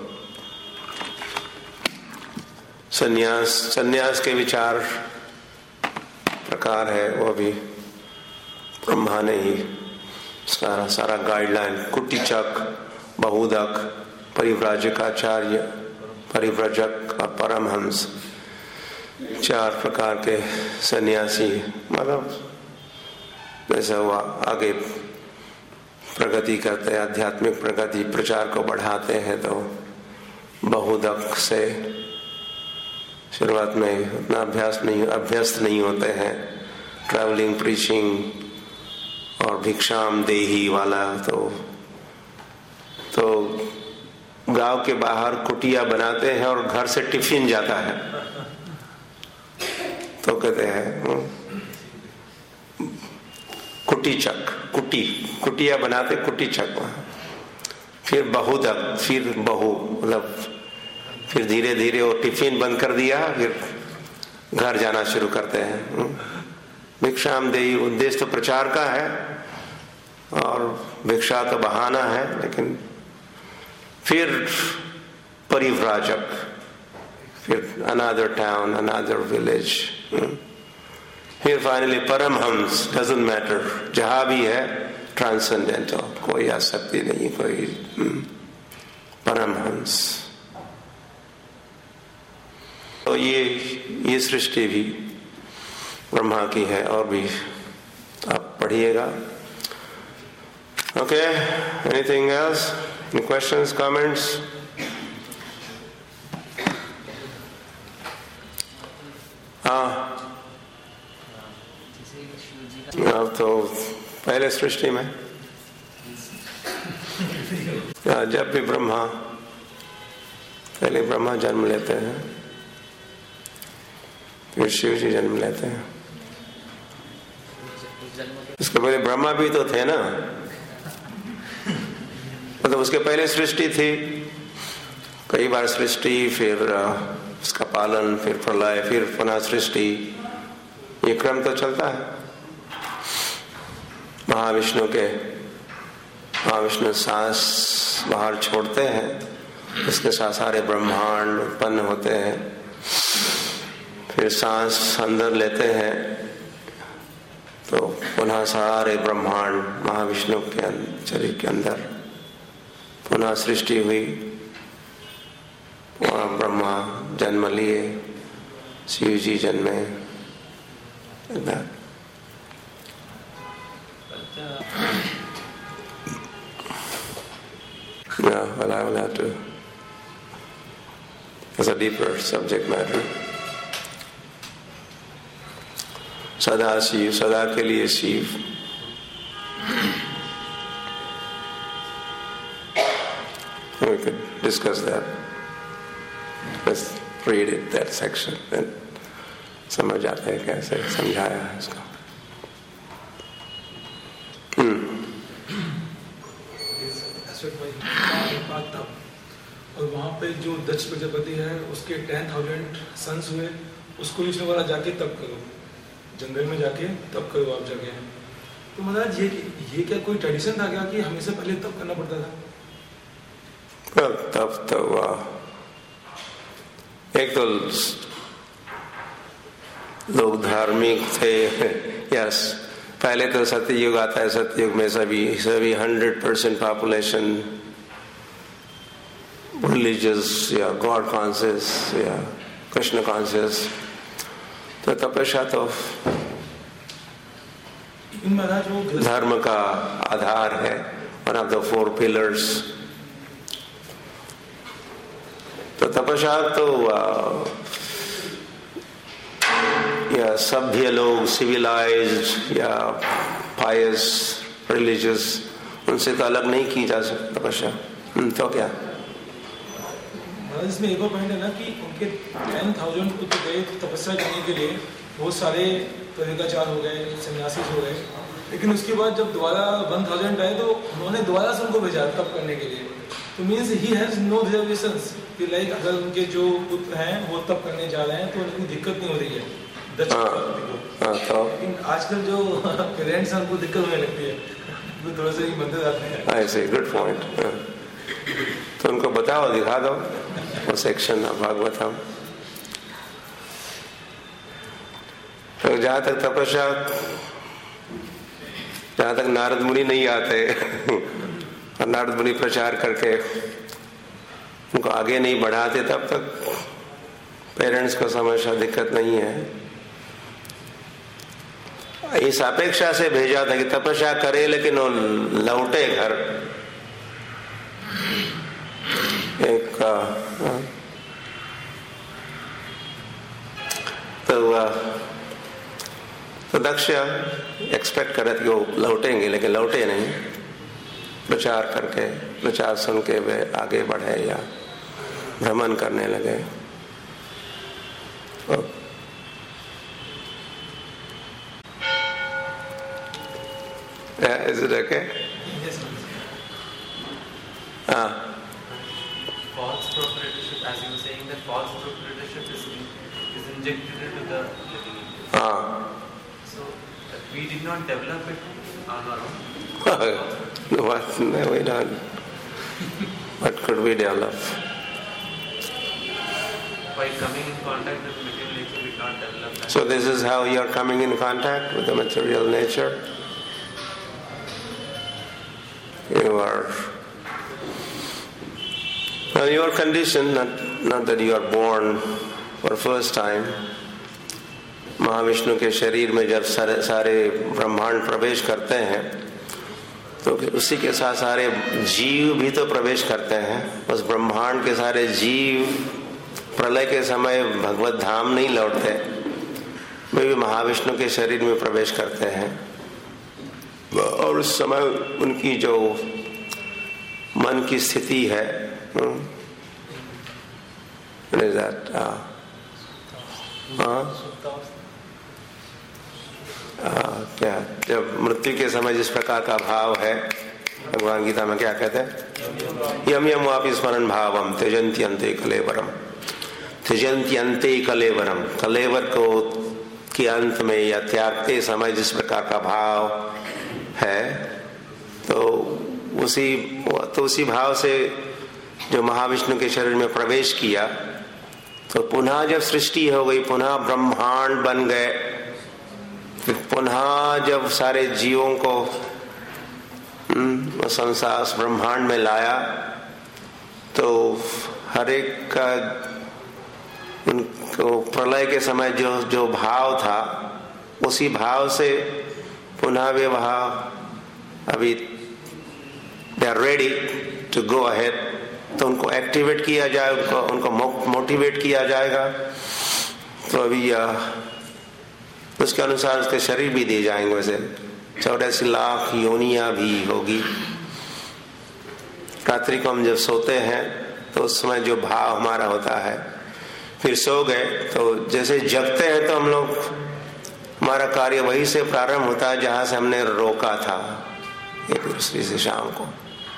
संन्यास संन्यास के विचार प्रकार है, वो भी ब्रह्मा ने ही सारा सारा गाइडलाइन, कुटिचक, बहुदक, परिव्राजकाचार्य, परिव्रजक और परमहंस, चार प्रकार के सन्यासी। मतलब जैसा हुआ आगे प्रगति करते, आध्यात्मिक प्रगति प्रचार को बढ़ाते हैं, तो बहुदक से शुरुआत में उतना अभ्यास नहीं अभ्यस्त नहीं होते हैं, ट्रैवलिंग प्रीचिंग और भिक्षाम देही वाला। तो तो गांव के बाहर कुटिया बनाते हैं और घर से टिफिन जाता है, तो कहते हैं कुटीचक, कुटी कुटिया बनाते, कुटीचक। फिर बहुदक, फिर बहु मतलब फिर धीरे धीरे वो टिफिन बंद कर दिया, फिर घर जाना शुरू करते हैं। भिक्षाम देही उद्देश्य तो प्रचार का है और भिक्षा तो बहाना है, लेकिन फिर परिव्राजक, फिर अनदर टाउन, अनदर विलेज, फिर फाइनली परमहंस। डजंट मैटर, जहां भी है ट्रांसेंडेंटल, कोई आसक्ति नहीं, कोई परमहंस। तो ये ये सृष्टि भी ब्रह्मा की है, और भी आप पढ़िएगा। Okay, anything else? Any questions, comments? हाँ, अब तो पहले सृष्टि में जब भी ब्रह्मा पहले ब्रह्मा जन्म लेते हैं, फिर शिव जी जन्म लेते हैं। इसके पहले ब्रह्मा भी तो थे ना, मतलब उसके पहले सृष्टि थी, कई बार सृष्टि, फिर उसका पालन, फिर प्रलय, फिर पुनः सृष्टि, ये क्रम तो चलता है। महाविष्णु के महाविष्णु सांस बाहर छोड़ते हैं, इसके साथ सारे ब्रह्मांड उत्पन्न होते हैं, फिर सांस अंदर लेते हैं, तो पुनः सारे ब्रह्मांड महाविष्णु के शरीर के अंदर पुनः सृष्टि हुई। वहाँ ब्रह्मा जन्म लिए, शिव जी जन्मे। Yeah, well, I will have to. It's a deeper subject matter. सदा शिव, सदा के लिए Shiv. We could discuss that. Let's read it, that section, then समझ आते हैं कैसे समझाया है इसको। और वहाँ पे जो दक्ष प्रजापति है उसके टेन थाउजेंड सन्स हुए, उसको विष्णु वाला जाके तप करो, जंगल में जाके तब करो आप जाके। तो महाराज ये ये क्या कोई ट्रेडिशन था क्या कि हमेशा पहले तब करना पड़ता था? तब तो वाह, एक तो लोग धार्मिक थे। यस, पहले तो सत्ययुग आता है, सत्ययुग में सभी सभी हंड्रेड परसेंट पॉपुलेशन रिलीजियस या गॉड कॉन्शियस या कृष्ण कॉन्शियस। तो तपस्या तो धर्म का आधार है, one of the four pillars. तो तपस्या तो या सभ्य लोग, सिविलाइज्ड या पायस रिलीजियस, उनसे तो अलग नहीं की जा सकती तपस्या। तो क्या इसमें एक और पॉइंट है ना कि उनके टेन थाउजेंड को तो गए तपस्या करने के लिए, बहुत सारे तरीकाचार हो गए, सन्यासी हो गए, लेकिन उसके बाद जब दोबारा वन थाउजेंड आए तो उन्होंने दोबारा से उनको भेजा तप करने के लिए। तो means he has no reservations कि लाइक अगर उनके जो पुत्र हैं वो तप करने जा रहे हैं तो उनको दिक्कत नहीं हो रही है। लेकिन आजकल जो पेरेंट्स हैं उनको दिक्कत होने लगती है, वो थोड़ा सा ही मंदिर आते हैं। ऐसे गुड पॉइंट। तो उनको बताओ, दिखा दो वो सेक्शन भागवतम। तो जहाँ तक तपस्या, जहाँ तक नारद मुनि नहीं आते और नारद मुनि प्रचार करके उनको आगे नहीं बढ़ाते, तब तक पेरेंट्स को समस्या दिक्कत नहीं है। इस अपेक्षा से भेजा था कि तपस्या करे लेकिन वो लौटे घर। एक तो तो दक्ष एक्सपेक्ट करे थे कि वो लौटेंगे, लेकिन लौटे नहीं। प्रचार करके, प्रचार सुन के वे आगे बढ़े या भ्रमण करने लगे। Is it okay? Yes, ah. False proprietorship, as you were saying, that false proprietorship is is injected into the living. Ah. So uh, we did not develop it on our own. What? No, we don't. What could we develop? By coming in contact with material nature, we can't develop that. So this is how you are coming in contact with the material nature. You are, well, your condition, not, not that you are born for first time. Mahavishnu के शरीर में जब सारे सारे ब्रह्मांड प्रवेश करते हैं तो उसी के साथ सारे जीव भी तो प्रवेश करते हैं। उस ब्रह्मांड के सारे जीव प्रलय के समय भगवत धाम नहीं लौटते, वे भी महाविष्णु के शरीर में प्रवेश करते हैं। और उस समय उनकी जो मन की स्थिति है, क्या जब मृत्यु के समय जिस प्रकार का भाव है, भगवान गीता में क्या कहते हैं? यम यम वापि स्मरण भावम त्यजन्ति अन्ते कलेवरम। त्यजन्ति अन्ते कलेवरम, कलेवर को के अंत में या त्यागते समय जिस प्रकार का भाव है, तो उसी तो उसी भाव से जो महाविष्णु के शरीर में प्रवेश किया, तो पुनः जब सृष्टि हो गई, पुनः ब्रह्मांड बन गए, पुनः जब सारे जीवों को संसार ब्रह्मांड में लाया, तो हर एक का उनको प्रलय के समय जो जो भाव था, उसी भाव से पुनः वे वहाँ अभी they are ready to go ahead, तो उनको एक्टिवेट किया जाए, उनको उनको मोटिवेट किया जाएगा। तो अभी उसके अनुसार उसके शरीर भी दिए जाएंगे। वैसे चौरासी लाख योनियां भी होगी। रात्रि को हम जब सोते हैं तो उस समय जो भाव हमारा होता है, फिर सो गए तो जैसे जगते हैं तो हम लोग, हमारा कार्य वही से प्रारंभ होता है जहां से हमने रोका था एक दूसरी से शाम को।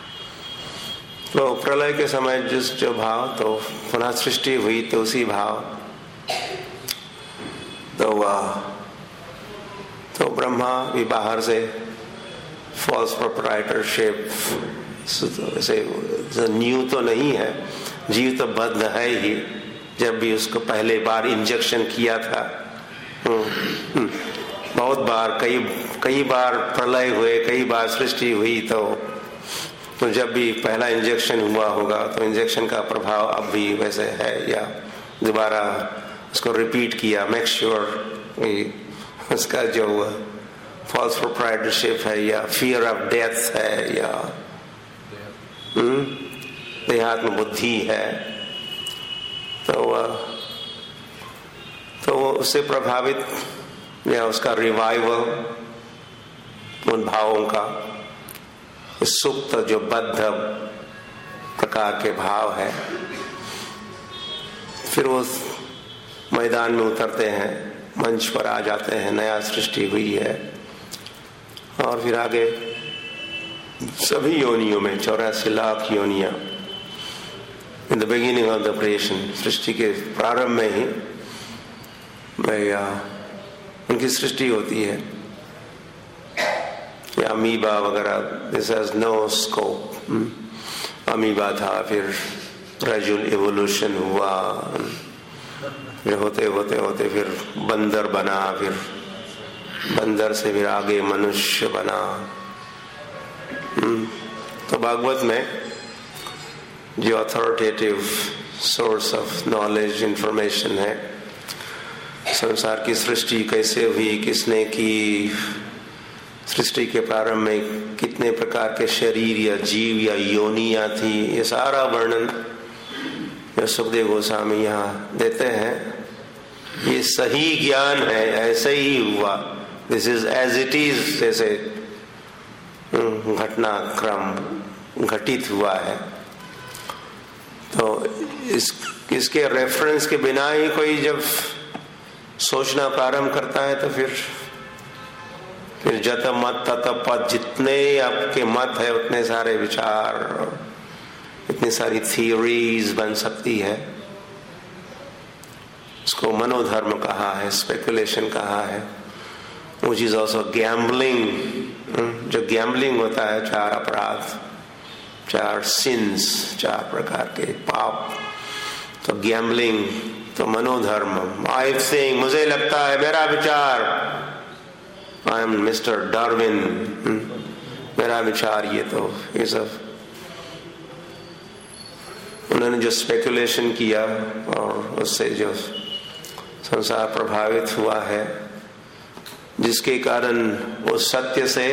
तो प्रलय के समय जिस जो भाव, तो पुनः सृष्टि हुई तो उसी भाव, तो वह तो ब्रह्मा भी बाहर से फॉल्स प्रोप्राइटरशिप से न्यू तो नहीं है, जीव तो बद्ध है ही। जब भी उसको पहले बार इंजेक्शन किया था, बहुत बार कई कई बार प्रलय हुए, कई बार सृष्टि हुई, तो तो जब भी पहला इंजेक्शन हुआ होगा तो इंजेक्शन का प्रभाव अब भी वैसे है, या दोबारा उसको रिपीट किया, मेक श्योर उसका जो फॉल्स प्रोप्राइटरशिप है या फियर ऑफ डेथ है या देहात्म बुद्धि है, तो तो वो उससे प्रभावित या उसका रिवाइवल उन भावों का, सुप्त जो बद्ध प्रकार के भाव है, फिर वो मैदान में उतरते हैं, मंच पर आ जाते हैं, नया सृष्टि हुई है। और फिर आगे सभी योनियों में चौरासी लाख योनियां, in the beginning of the creation, सृष्टि के प्रारंभ में ही भैया उनकी सृष्टि होती है। या अमीबा वगैरह, this has no scope. Amoeba था, फिर ग्रेजुअल इवोल्यूशन हुआ, फिर होते होते होते फिर बंदर बना, फिर बंदर से फिर आगे मनुष्य बना। तो भागवत में जो authoritative source of knowledge information है, संसार की सृष्टि कैसे हुई, किसने की, सृष्टि के प्रारंभ में कितने प्रकार के शरीर या जीव या योनियां थी, ये सारा वर्णन जो सुखदेव गोस्वामी यहाँ देते हैं, ये सही ज्ञान है, ऐसे ही हुआ, this is as it is, जैसे घटनाक्रम घटित हुआ है। तो इस इसके रेफरेंस के बिना ही कोई जब सोचना प्रारंभ करता है तो फिर फिर जत मत तत पद, जितने आपके मत है उतने सारे विचार, इतनी सारी थियोरीज बन सकती है। उसको मनोधर्म कहा है, स्पेकुलेशन कहा है, which is also गैम्बलिंग। जो गैम्बलिंग होता है, चार अपराध, चार सिंस, चार प्रकार के पाप, तो गैम्बलिंग तो मनोधर्म। आई थिंक, मुझे लगता है, मेरा विचार, आई एम मिस्टर डार्विन, मेरा विचार ये, तो ये सब उन्होंने जो स्पेकुलेशन किया और उससे जो संसार प्रभावित हुआ है, जिसके कारण वो सत्य से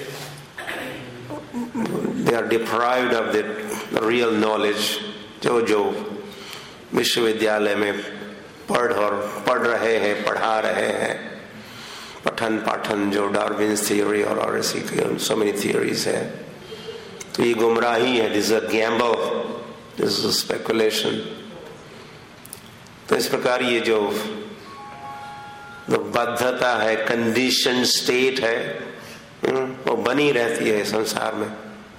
they are deprived of the real knowledge. जो जो विश्वविद्यालय में पढ़ और पढ़ रहे हैं, पढ़ा रहे हैं, पठन पाठन जो डार्विन्स थ्योरी और और ऐसी सो मेनी थ्योरीज है, तो ये गुमराही है, this is a gamble, this is a speculation. तो इस प्रकार ये जो तो बद्धता है, कंडीशन स्टेट है, वो बनी रहती है संसार में।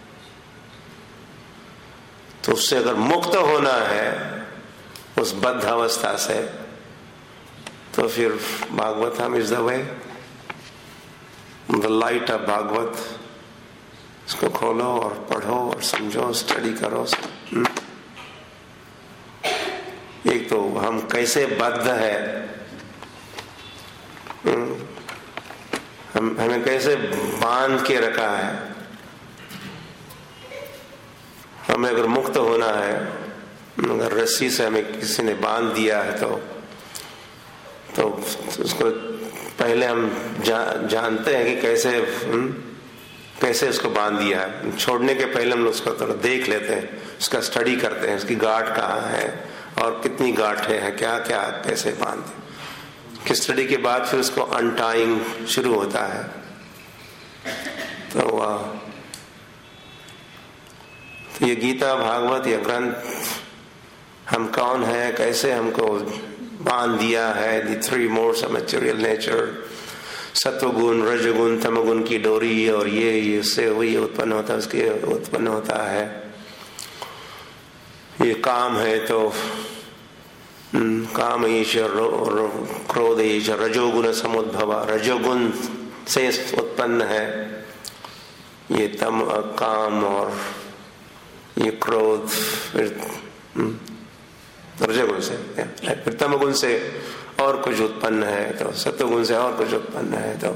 तो उससे अगर मुक्त होना है उस बद्ध अवस्था से, तो फिर Bhagavatam is the way, the light of Bhagavat. इसको खोलो और पढ़ो और समझो, स्टडी करो। एक तो हम कैसे बद्ध है, हम हमें कैसे बांध के रखा है। हमें अगर मुक्त होना है, अगर रस्सी से हमें किसी ने बांध दिया है, तो तो उसको पहले हम जा, जानते हैं कि कैसे हम, कैसे उसको बांध दिया है। छोड़ने के पहले हम उसको थोड़ा देख लेते हैं, उसका स्टडी करते हैं, उसकी गांठ कहाँ है और कितनी गांठें हैं, क्या क्या कैसे बांधे। कि स्टडी के बाद फिर उसको अनटाइंग शुरू होता है। तो, तो ये गीता भागवत ये ग्रंथ हम कौन है, कैसे हमको बांध दिया है, the three modes of material nature, सत्वगुण रजगुण तमगुण की डोरी, और ये इससे वही उत्पन्न होता है, उसके उत्पन्न होता है। ये काम है तो काम ईश, क्रोध ईश, रजोगुण समुद्भव, रजोगुण से उत्पन्न है ये तम काम और ये क्रोध, फिर रजोगुण से, फिर तमगुण से और कुछ उत्पन्न है, तो सत्वगुण से और कुछ उत्पन्न है, तो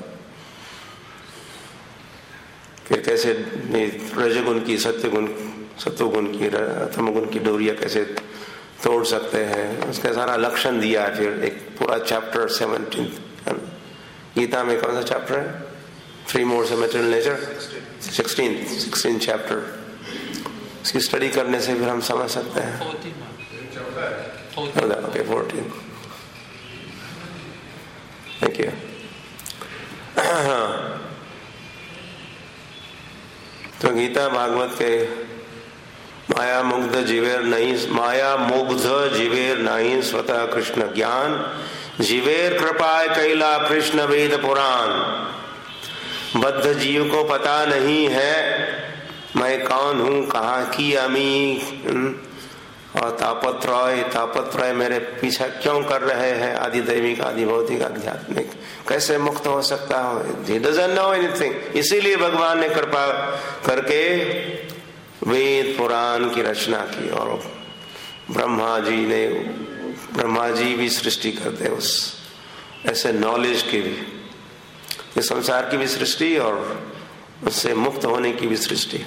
फिर कैसे रजोगुण की सत्वगुण सत्वगुण की तमगुण की डोरियां कैसे तोड़ सकते हैं, उसका सारा लक्षण दिया है। फिर एक पूरा चैप्टर सेवनटीन गीता में, कौन सा चैप्टर है? Three modes of material nature, sixteen sixteen chapter. इसकी स्टडी करने से फिर हम समझ सकते हैं। Okay, fourteen. Thank you. तो गीता भागवत के माया मुग्ध जीवेर नहीं, माया मुग्ध जीवेर नहीं स्वतः कृष्ण ज्ञान, जीवेर कृपाय कैला कृष्ण वेद पुराण। बद्ध जीव को पता नहीं है मैं कौन हूँ, कहाँ की अमी, और तापत्रय तापत्रय मेरे पीछे क्यों कर रहे हैं, आदि दैविक आदि भौतिक आध्यात्मिक, कैसे मुक्त हो सकता हूँ। He doesn't know anything। इसीलिए भगवान ने कृपा करके वेद पुराण की रचना की, और ब्रह्मा जी ने ब्रह्मा जी भी सृष्टि करते उस ऐसे नॉलेज की भी, ये संसार की भी सृष्टि और उससे मुक्त होने की भी सृष्टि।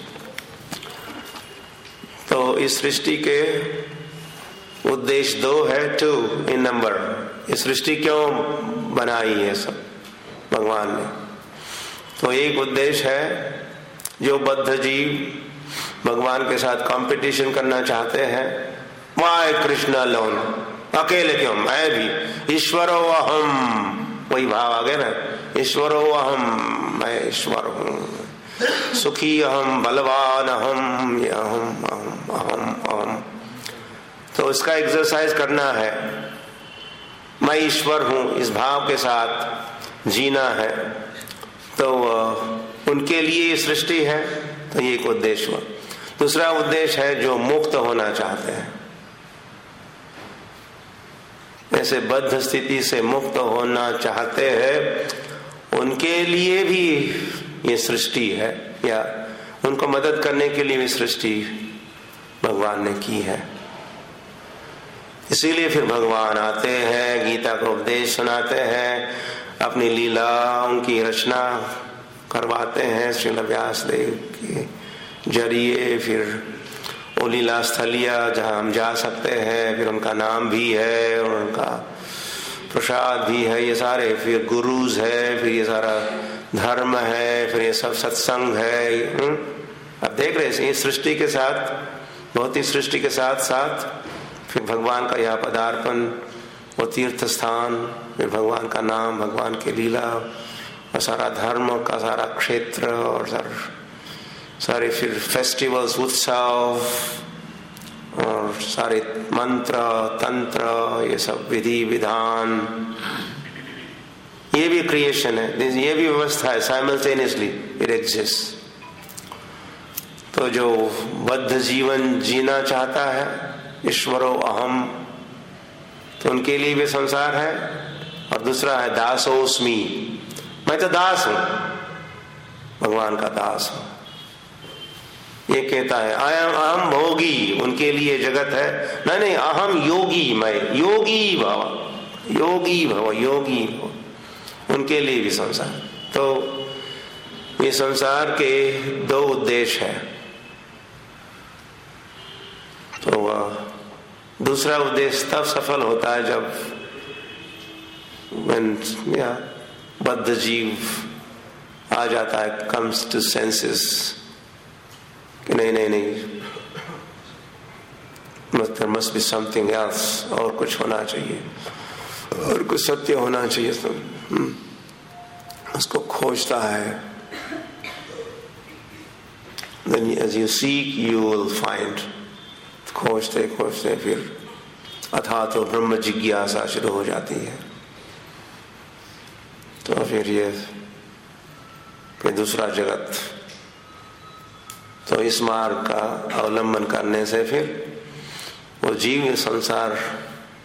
तो इस सृष्टि के उद्देश्य दो है, टू इन नंबर। ये सृष्टि क्यों बनाई है सब भगवान ने? तो एक उद्देश्य है, जो बद्ध जीव भगवान के साथ कंपटीशन करना चाहते हैं, वाई कृष्ण अलोन, अकेले क्यों, मैं भी ईश्वरो अहम, वही भाव आ गया ना, ईश्वरो अहम, मैं ईश्वर हूँ, सुखी अहम, बलवान अहम, ये अहम अहम अहम अहम। तो इसका एक्सरसाइज करना है, मैं ईश्वर हूँ, इस भाव के साथ जीना है। तो उनके लिए ये सृष्टि है, तो ये एक उद्देश्य हुआ। दूसरा उद्देश्य है जो मुक्त होना चाहते हैं, ऐसे बद्ध स्थिति से मुक्त होना चाहते हैं, उनके लिए भी ये सृष्टि है, या उनको मदद करने के लिए भी सृष्टि भगवान ने की है। इसीलिए फिर भगवान आते हैं, गीता का उपदेश सुनाते हैं, अपनी लीलाओं की रचना करवाते हैं श्रील व्यास देव के जरिए। फिर वो लीला स्थलिया जहाँ हम जा सकते हैं, फिर उनका नाम भी है और उनका प्रसाद भी है, ये सारे फिर गुरुज है, फिर ये सारा धर्म है, फिर ये सब सत्संग है। अब देख रहे हैं, ये सृष्टि के साथ, भौतिक सृष्टि के साथ साथ फिर भगवान का यह पदार्पण, वो तीर्थ स्थान, फिर भगवान का नाम, भगवान की लीला, और सारा धर्म का सारा क्षेत्र, और सारे सारे फिर फेस्टिवल्स, उत्सव, और सारे मंत्र तंत्र, ये सब विधि विधान, ये भी क्रिएशन है, ये भी व्यवस्था है, साइमल्टेनियसली इट एग्जिस्ट। तो जो बद्ध जीवन जीना चाहता है, ईश्वरो अहम, तो उनके लिए भी संसार है। और दूसरा है दासोस्मि, मैं तो दास हूं, भगवान का दास हूं, ये कहता है। अहम अहम भोगी, उनके लिए जगत है, नहीं नहीं अहम योगी, मैं योगी भव, योगी भव, योगी भव, उनके लिए भी संसार। तो ये संसार के दो उद्देश्य है। तो दूसरा उद्देश्य तब सफल होता है जब when, yeah, बद्ध जीव आ जाता है, comes to senses कि नहीं नहीं नहीं, there must be something else, और कुछ होना चाहिए, और कुछ सत्य होना चाहिए। तो उसको खोजता है। Then as you seek you will find, खोजते खोजते फिर अथा तो ब्रह्म जिज्ञासा शुरू हो जाती है। तो फिर ये फिर दूसरा जगत, तो इस मार्ग का अवलंबन करने से फिर वो जीव संसार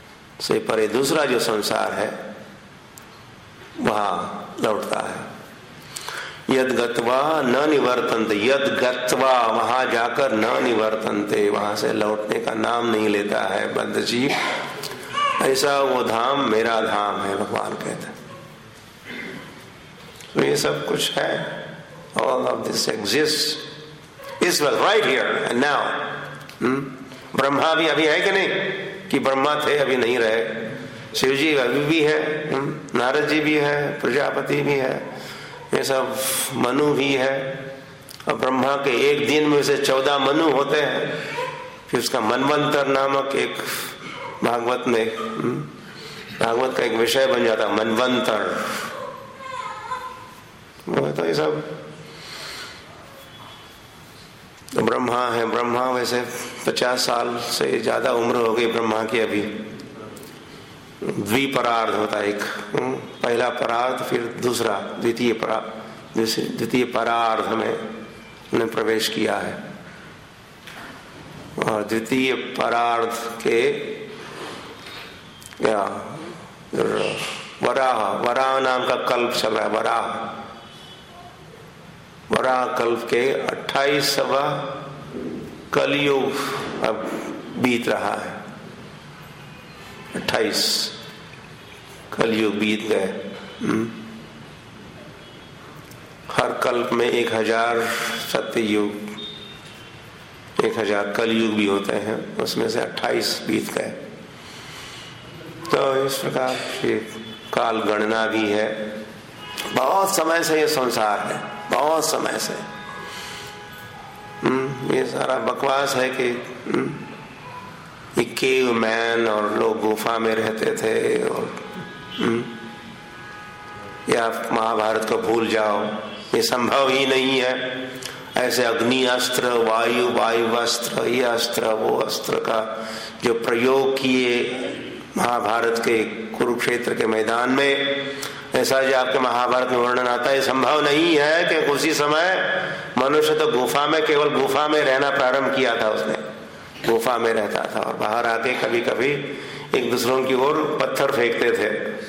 से परे दूसरा जो संसार है वहां लौटता है। यद गत्वा न निवर्तन्ते, यद गत्वा वहां जाकर न निवर्तन्ते, वहां से लौटने का नाम नहीं लेता है बद्ध जीव, ऐसा वो धाम मेरा धाम है, भगवान कहते हैं। तो ये सब कुछ है, all of this exists is well right here and now. hmm? Brahma भी अभी है कि नहीं, कि ब्रह्मा थे अभी नहीं रहे, शिव जी अभी भी है, hmm? नारद जी भी है, प्रजापति भी है, ये सब मनु भी है, और ब्रह्मा के एक दिन में से चौदह मनु होते हैं। फिर उसका मनवंतर नामक एक भागवत में, hmm? भागवत का एक विषय बन जाता मनवंतर। वो तो ये सब तो ब्रह्मा है, ब्रह्मा वैसे पचास साल से ज्यादा उम्र हो गई ब्रह्मा की अभी। द्विपरार्ध होता है एक, पहला परार्ध फिर दूसरा द्वितीय परार्ध, द्वितीय परार्ध में उन्हें प्रवेश किया है। और द्वितीय परार्ध के या वराह, वराह नाम का कल्प चल रहा है, वराह वराह कल्प के अट्ठाईसवा कलयुग अब बीत रहा है। अट्ठाईस कलयुग बीत गए। हर कल्प में एक हजार सत्ययुग, एक हजार कलयुग भी होते हैं, उसमें से अट्ठाईस बीत गए। तो इस प्रकार की काल गणना भी है। बहुत समय से ये संसार है, बहुत समय से। ये सारा बकवास है कि ये केव मैन और लोग गुफा में रहते थे, और या महाभारत को भूल जाओ, ये संभव ही नहीं है। ऐसे अग्नि अस्त्र, वायु वायु अस्त्र, ये अस्त्र वो अस्त्र का जो प्रयोग किए महाभारत के कुरुक्षेत्र के मैदान में, ऐसा जो आपके महाभारत में वर्णन आता है, संभव नहीं है कि उसी समय मनुष्य तो गुफा में, केवल गुफा में रहना प्रारंभ किया था। उसने गुफा में रहता था और बाहर आके कभी कभी एक दूसरों की ओर पत्थर फेंकते थे,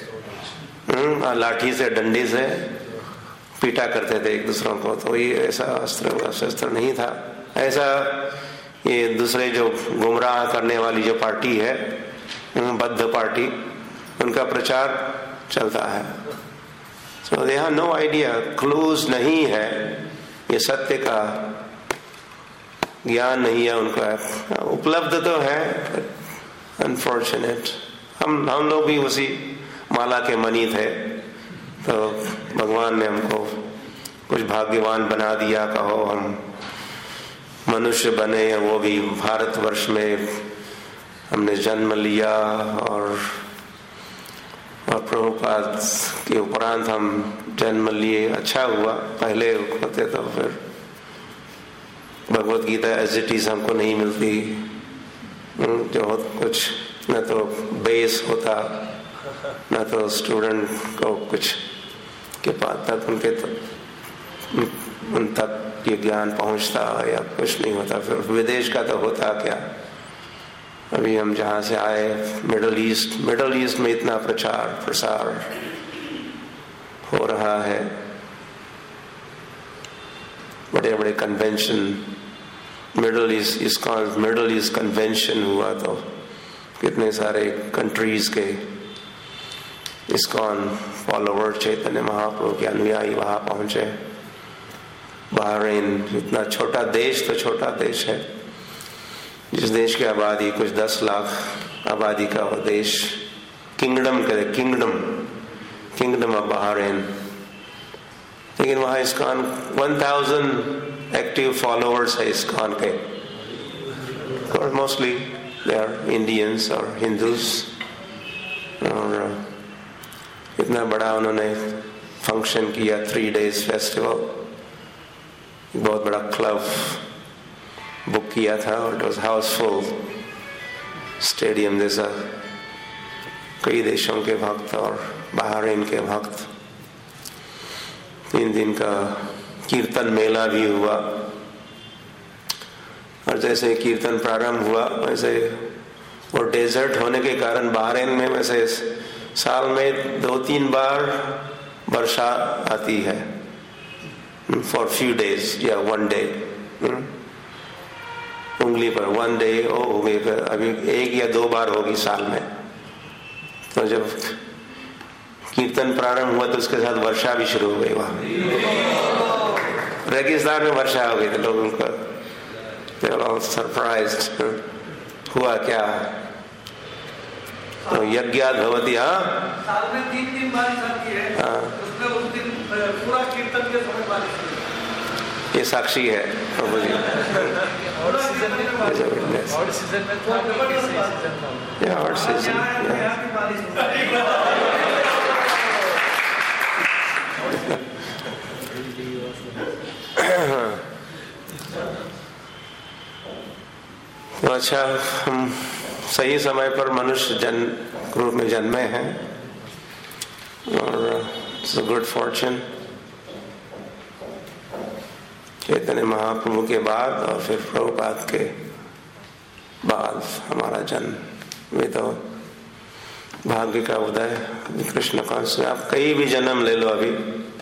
लाठी से डंडी से पीटा करते थे एक दूसरों को। तो ये ऐसा अस्त्र शस्त्र नहीं था। ऐसा ये दूसरे जो गुमराह करने वाली जो पार्टी है, बद्ध पार्टी, उनका प्रचार चलता है। So they have no idea, clues नहीं है, ये सत्य का ज्ञान नहीं है उनका। उपलब्ध तो है, अनफॉर्चुनेट। हम हम लोग भी उसी माला के मणि थे, तो भगवान ने हमको कुछ भाग्यवान बना दिया। कहो हम मनुष्य बने, वो भी भारतवर्ष में हमने जन्म लिया, और और प्रभुपाद के उपरांत हम जन्म लिए। अच्छा हुआ, पहले होते तो फिर Bhagavad Gita as it is हमको नहीं मिलती, जो कुछ न तो बेस होता, न तो स्टूडेंट को कुछ के पास तक उनके तक उन तक ये ज्ञान पहुंचता, या कुछ नहीं होता। फिर विदेश का तो होता क्या। अभी हम जहाँ से आए, मिडल ईस्ट, मिडल ईस्ट में इतना प्रचार प्रसार हो रहा है, बड़े बड़े convention, middle east ISKCON middle east convention हुआ, तो कितने सारे कंट्रीज के इस्कॉन फॉलोवर, चैतन्य महाप्रभु के अनुयायी वहां पहुंचे। बहरीन, इतना छोटा देश, तो छोटा देश है, जिस देश की आबादी कुछ दस लाख आबादी का वो देश, किंगडम के किंगडम किंगडम ऑफ बहरीन, लेकिन वहाँ ISKCON one thousand active followers है इस्कॉन के, और मोस्टली दे आर इंडियंस और हिंदूज। और इतना बड़ा उन्होंने फंक्शन किया, थ्री डेज फेस्टिवल, बहुत बड़ा क्लब बुक किया था, और इट वाज हाउसफुल, स्टेडियम जैसा। कई देशों के भक्त और बहरीन के भक्त। तीन दिन का कीर्तन मेला भी हुआ, और जैसे कीर्तन प्रारंभ हुआ वैसे वो डेजर्ट होने के कारण बहरीन में वैसे साल में दो तीन बार वर्षा आती है, फॉर फ्यू डेज या वन डे, उंगली पर वन डे ओ हो गई, अभी एक या दो बार होगी साल में। तो जब कीर्तन प्रारंभ हुआ तो उसके साथ वर्षा भी शुरू हो गई। वहां रेगिस्तान में वर्षा हो गई तो लोगों को सरप्राइज्ड, हुआ क्या? तो यज्ञात भवति। हाँ, साल में तीन दिन बारिश आती है, उसमें उस दिन पूरा कीर्तन के समय बारिश हुई। ये साक्षी है प्रभु जी। और सीजन में और सीजन में था कि किसी सीजन का या और सीजन यहाँ की बारिश हुई। तो अच्छा, हम सही समय पर मनुष्य जन रूप में जन्मे हैं और it's a good fortune. Chaitanya Mahaprabhu के बाद और फिर प्रभुपाद के बाद हमारा जन्म भी तो भाग्य का उदय। कृष्ण कॉन्सेप्ट, आप कहीं भी जन्म ले लो, अभी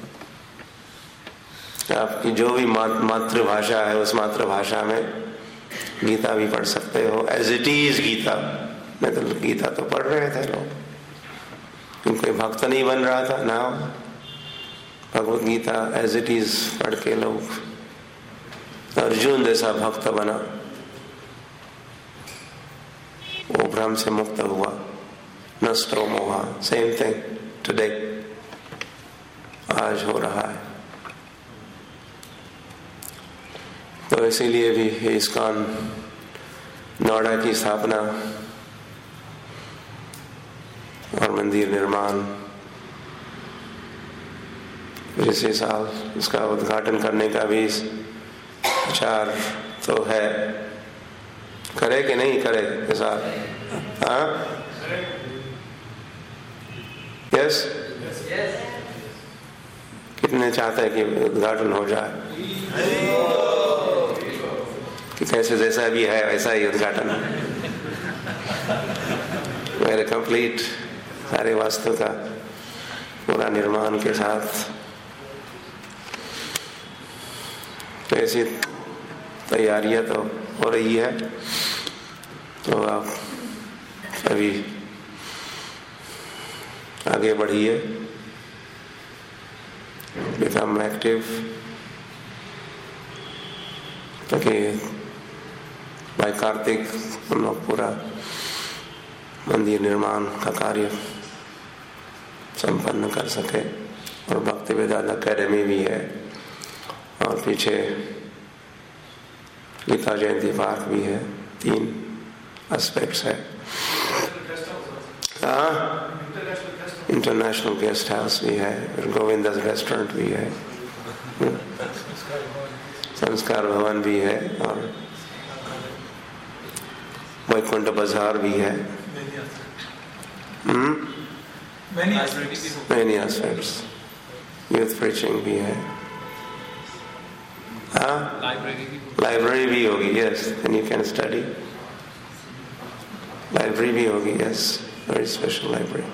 आपकी जो भी मातृभाषा है उस मातृभाषा में गीता भी पढ़ सकते हो एज इट इज गीता। नहीं तो गीता तो पढ़ रहे थे लोग, कोई भक्त नहीं बन रहा था ना। Bhagavad Gita as it is पढ़ के लोग अर्जुन जैसा भक्त बना, वो भ्रम से मुक्त हुआ, नष्ट हो मोहा। सेम थिंग टुडे, आज हो रहा है। तो इसीलिए भी इस्कॉन नोएडा की स्थापना और मंदिर निर्माण इसी साल इसका उद्घाटन करने का भी विचार तो है। करे कि नहीं करे इस साल? हाँ, यस। कितने चाहते हैं कि उद्घाटन हो जाए? कि कैसे जैसा भी है वैसा ही उद्घाटन, मेरे कंप्लीट सारे वास्तु का पूरा निर्माण के साथ। तो ऐसी तैयारियां तो हो रही है। तो आप सभी आगे बढ़िए, बिकम एक्टिव, ताकि भाई कार्तिक हम लोग पूरा मंदिर निर्माण का कार्य संपन्न कर सके। और भक्ति वेदांत अकेडमी भी है और पीछे गीता जयंती पार्क भी है। तीन एस्पेक्ट्स है। हाँ, इंटरनेशनल गेस्ट हाउस भी है, गोविंदास रेस्टोरेंट भी है, संस्कार भवन भी है और वैकुंठ बाजार भी है। मैनी एस्पेक्ट्स, यूथ प्रीचिंग भी है। हाँ, लाइब्रेरी भी होगी। Yes, and you can study. Library भी होगी। Yes, very special library.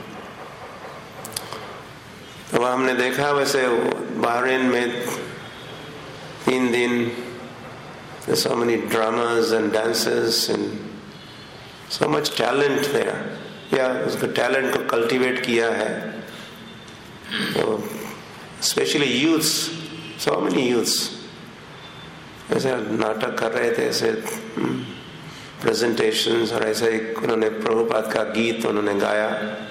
तो हमने देखा वैसे बहरीन में तीन दिन so many dramas and dances and so much talent there. या उसको टैलेंट को कल्टीवेट किया है। तो specially youths, so many youths ऐसे नाटक कर रहे थे, ऐसे प्रेजेंटेशंस, और ऐसे उन्होंने प्रभुपाद का गीत उन्होंने गाया।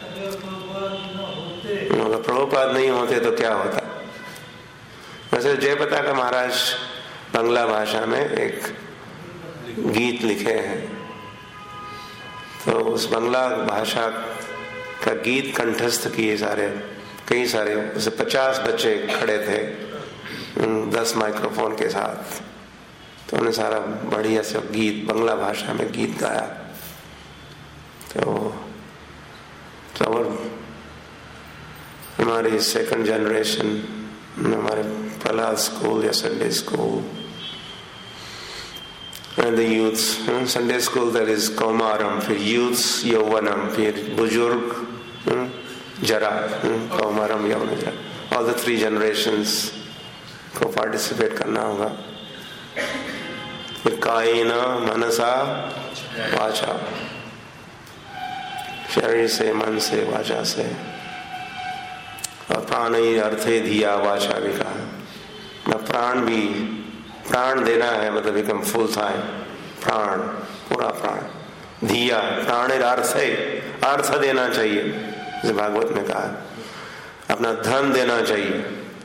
अगर प्रभुपाद नहीं होते तो क्या होता? वैसे जयप्रताप का महाराज बांग्ला भाषा में एक गीत लिखे हैं, तो उस बांग्ला भाषा का गीत कंठस्थ किए सारे, कई सारे, उसे पचास बच्चे खड़े थे दस माइक्रोफोन के साथ। तो उन्हें सारा बढ़िया से गीत बांग्ला भाषा में गीत गाया। तो, तो और हमारी सेकंड जनरेशन, हमारे प्रहलाद स्कूल या Sunday school, and the youths, Sunday school that is Kaumaram, फिर youths Yauvanam, फिर बुजुर्ग जरा, Kaumaram Yavanam, all the three generations को पार्टिसिपेट करना होगा। फिर कायेन मनसा वाचा, शरीर से, मन से, वाचा से, और प्राण ही अर्थे धिया वाचा भी कहा। न प्राण भी, प्राण देना है मतलब एकदम फुल टाइम प्राण, पूरा प्राण। धिया प्राण अर्थ है, अर्थ देना चाहिए, जैसे भागवत में कहा। अपना धन देना चाहिए।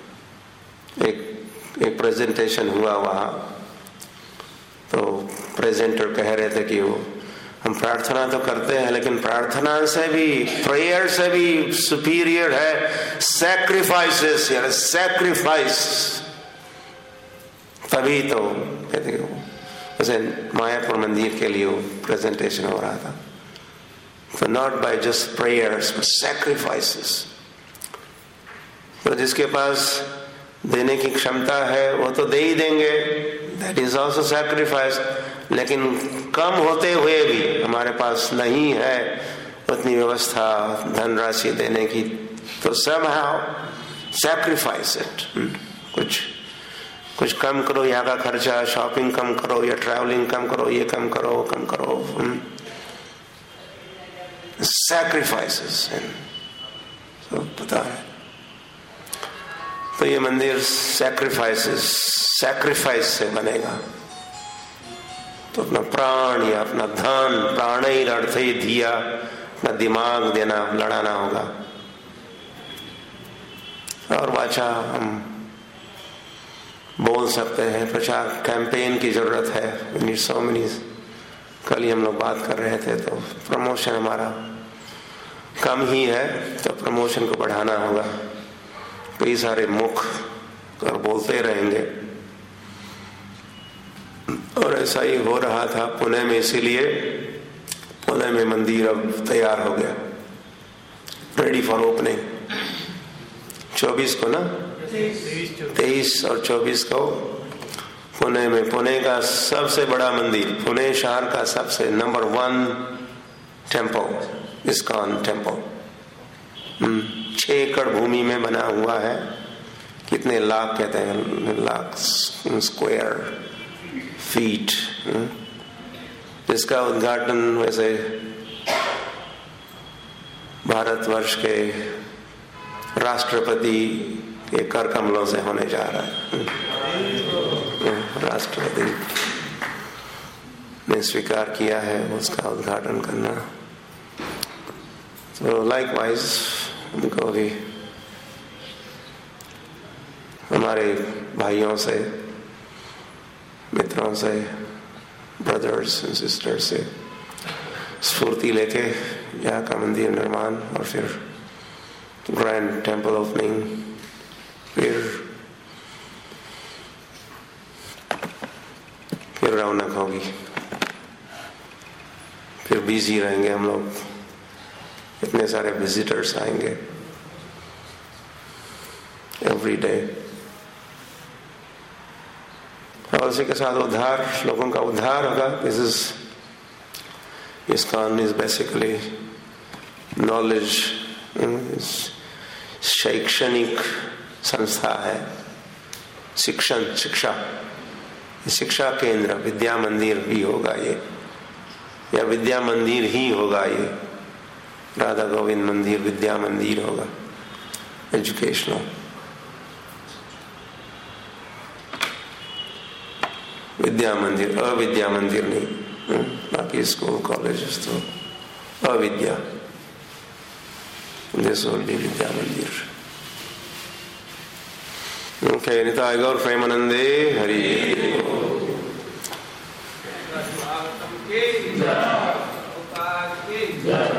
एक एक प्रेजेंटेशन हुआ वहाँ, तो प्रेजेंटर कह रहे थे कि वो हम प्रार्थना तो करते हैं लेकिन प्रार्थना से भी, प्रेयर से भी सुपीरियर है सैक्रिफाइसेस, यार सैक्रिफाइस। तभी तो कहते वैसे मायापुर मंदिर के लिए वो प्रेजेंटेशन हो रहा था। So not by just prayers but sacrifices। तो जिसके पास देने की क्षमता है वो तो दे ही देंगे, that is also sacrifice। लेकिन कम होते हुए भी हमारे पास नहीं है उतनी व्यवस्था धनराशि देने की, तो somehow sacrifice it। कुछ कुछ कम करो, यहाँ का खर्चा, शॉपिंग कम करो, या ट्रैवलिंग कम करो, ये कम करो, वो कम करो। सैक्रिफाइसेस तो पता है। तो ये मंदिर सैक्रिफाइसेस, सैक्रिफाइस से बनेगा। तो अपना प्राण या अपना धन, प्राण ही अर्थ ही धिया, अपना दिमाग देना, लड़ाना होगा। और वाचा हम बोल सकते हैं, प्रचार कैंपेन की जरूरत है। सो मेनी, कल ही हम लोग बात कर रहे थे, तो प्रमोशन हमारा कम ही है, तो प्रमोशन को बढ़ाना होगा। कई सारे मुख और बोलते रहेंगे, और ऐसा ही हो रहा था पुणे में। इसीलिए पुणे में मंदिर अब तैयार हो गया, रेडी फॉर ओपनिंग। चौबीस को ना, तेईस और चौबीस को पुणे में, पुणे का सबसे बड़ा मंदिर, पुणे शहर का सबसे number one temple, ISKCON temple. छह एकड़ भूमि में बना हुआ है। कितने लाख कहते हैं, लाख स्क्वायर फीट। जिसका उद्घाटन वैसे भारतवर्ष के राष्ट्रपति के कर कमलों से होने जा रहा है। राष्ट्रपति ने स्वीकार किया है उसका उद्घाटन करना। तो लाइकवाइज उनको भी हमारे भाइयों से, मित्रों से, ब्रदर्स एंड सिस्टर्स से स्फूर्ति लेके यहाँ का मंदिर निर्माण और फिर ग्रैंड टेम्पल ओपनिंग, फिर फिर रौनक होगी, फिर बिजी रहेंगे हम लोग। इतने सारे विजिटर्स आएंगे एवरी डे, और उसी के साथ उद्धार, लोगों का उद्धार होगा। This is ISKCON is basically knowledge, शैक्षणिक संस्था है, शिक्षण, शिक्षा, शिक्षा केंद्र, विद्या मंदिर भी होगा ये, या विद्या मंदिर ही होगा ये। राधा गोविंद मंदिर विद्या मंदिर होगा, एजुकेशनल। विद्या मंदिर, अविद्या मंदिर नहीं। बाकी स्कूल कॉलेजेस तो अविद्या, दिस विल बी विद्या मंदिर। Okay, निताय गौर प्रेमानंदे हरि। के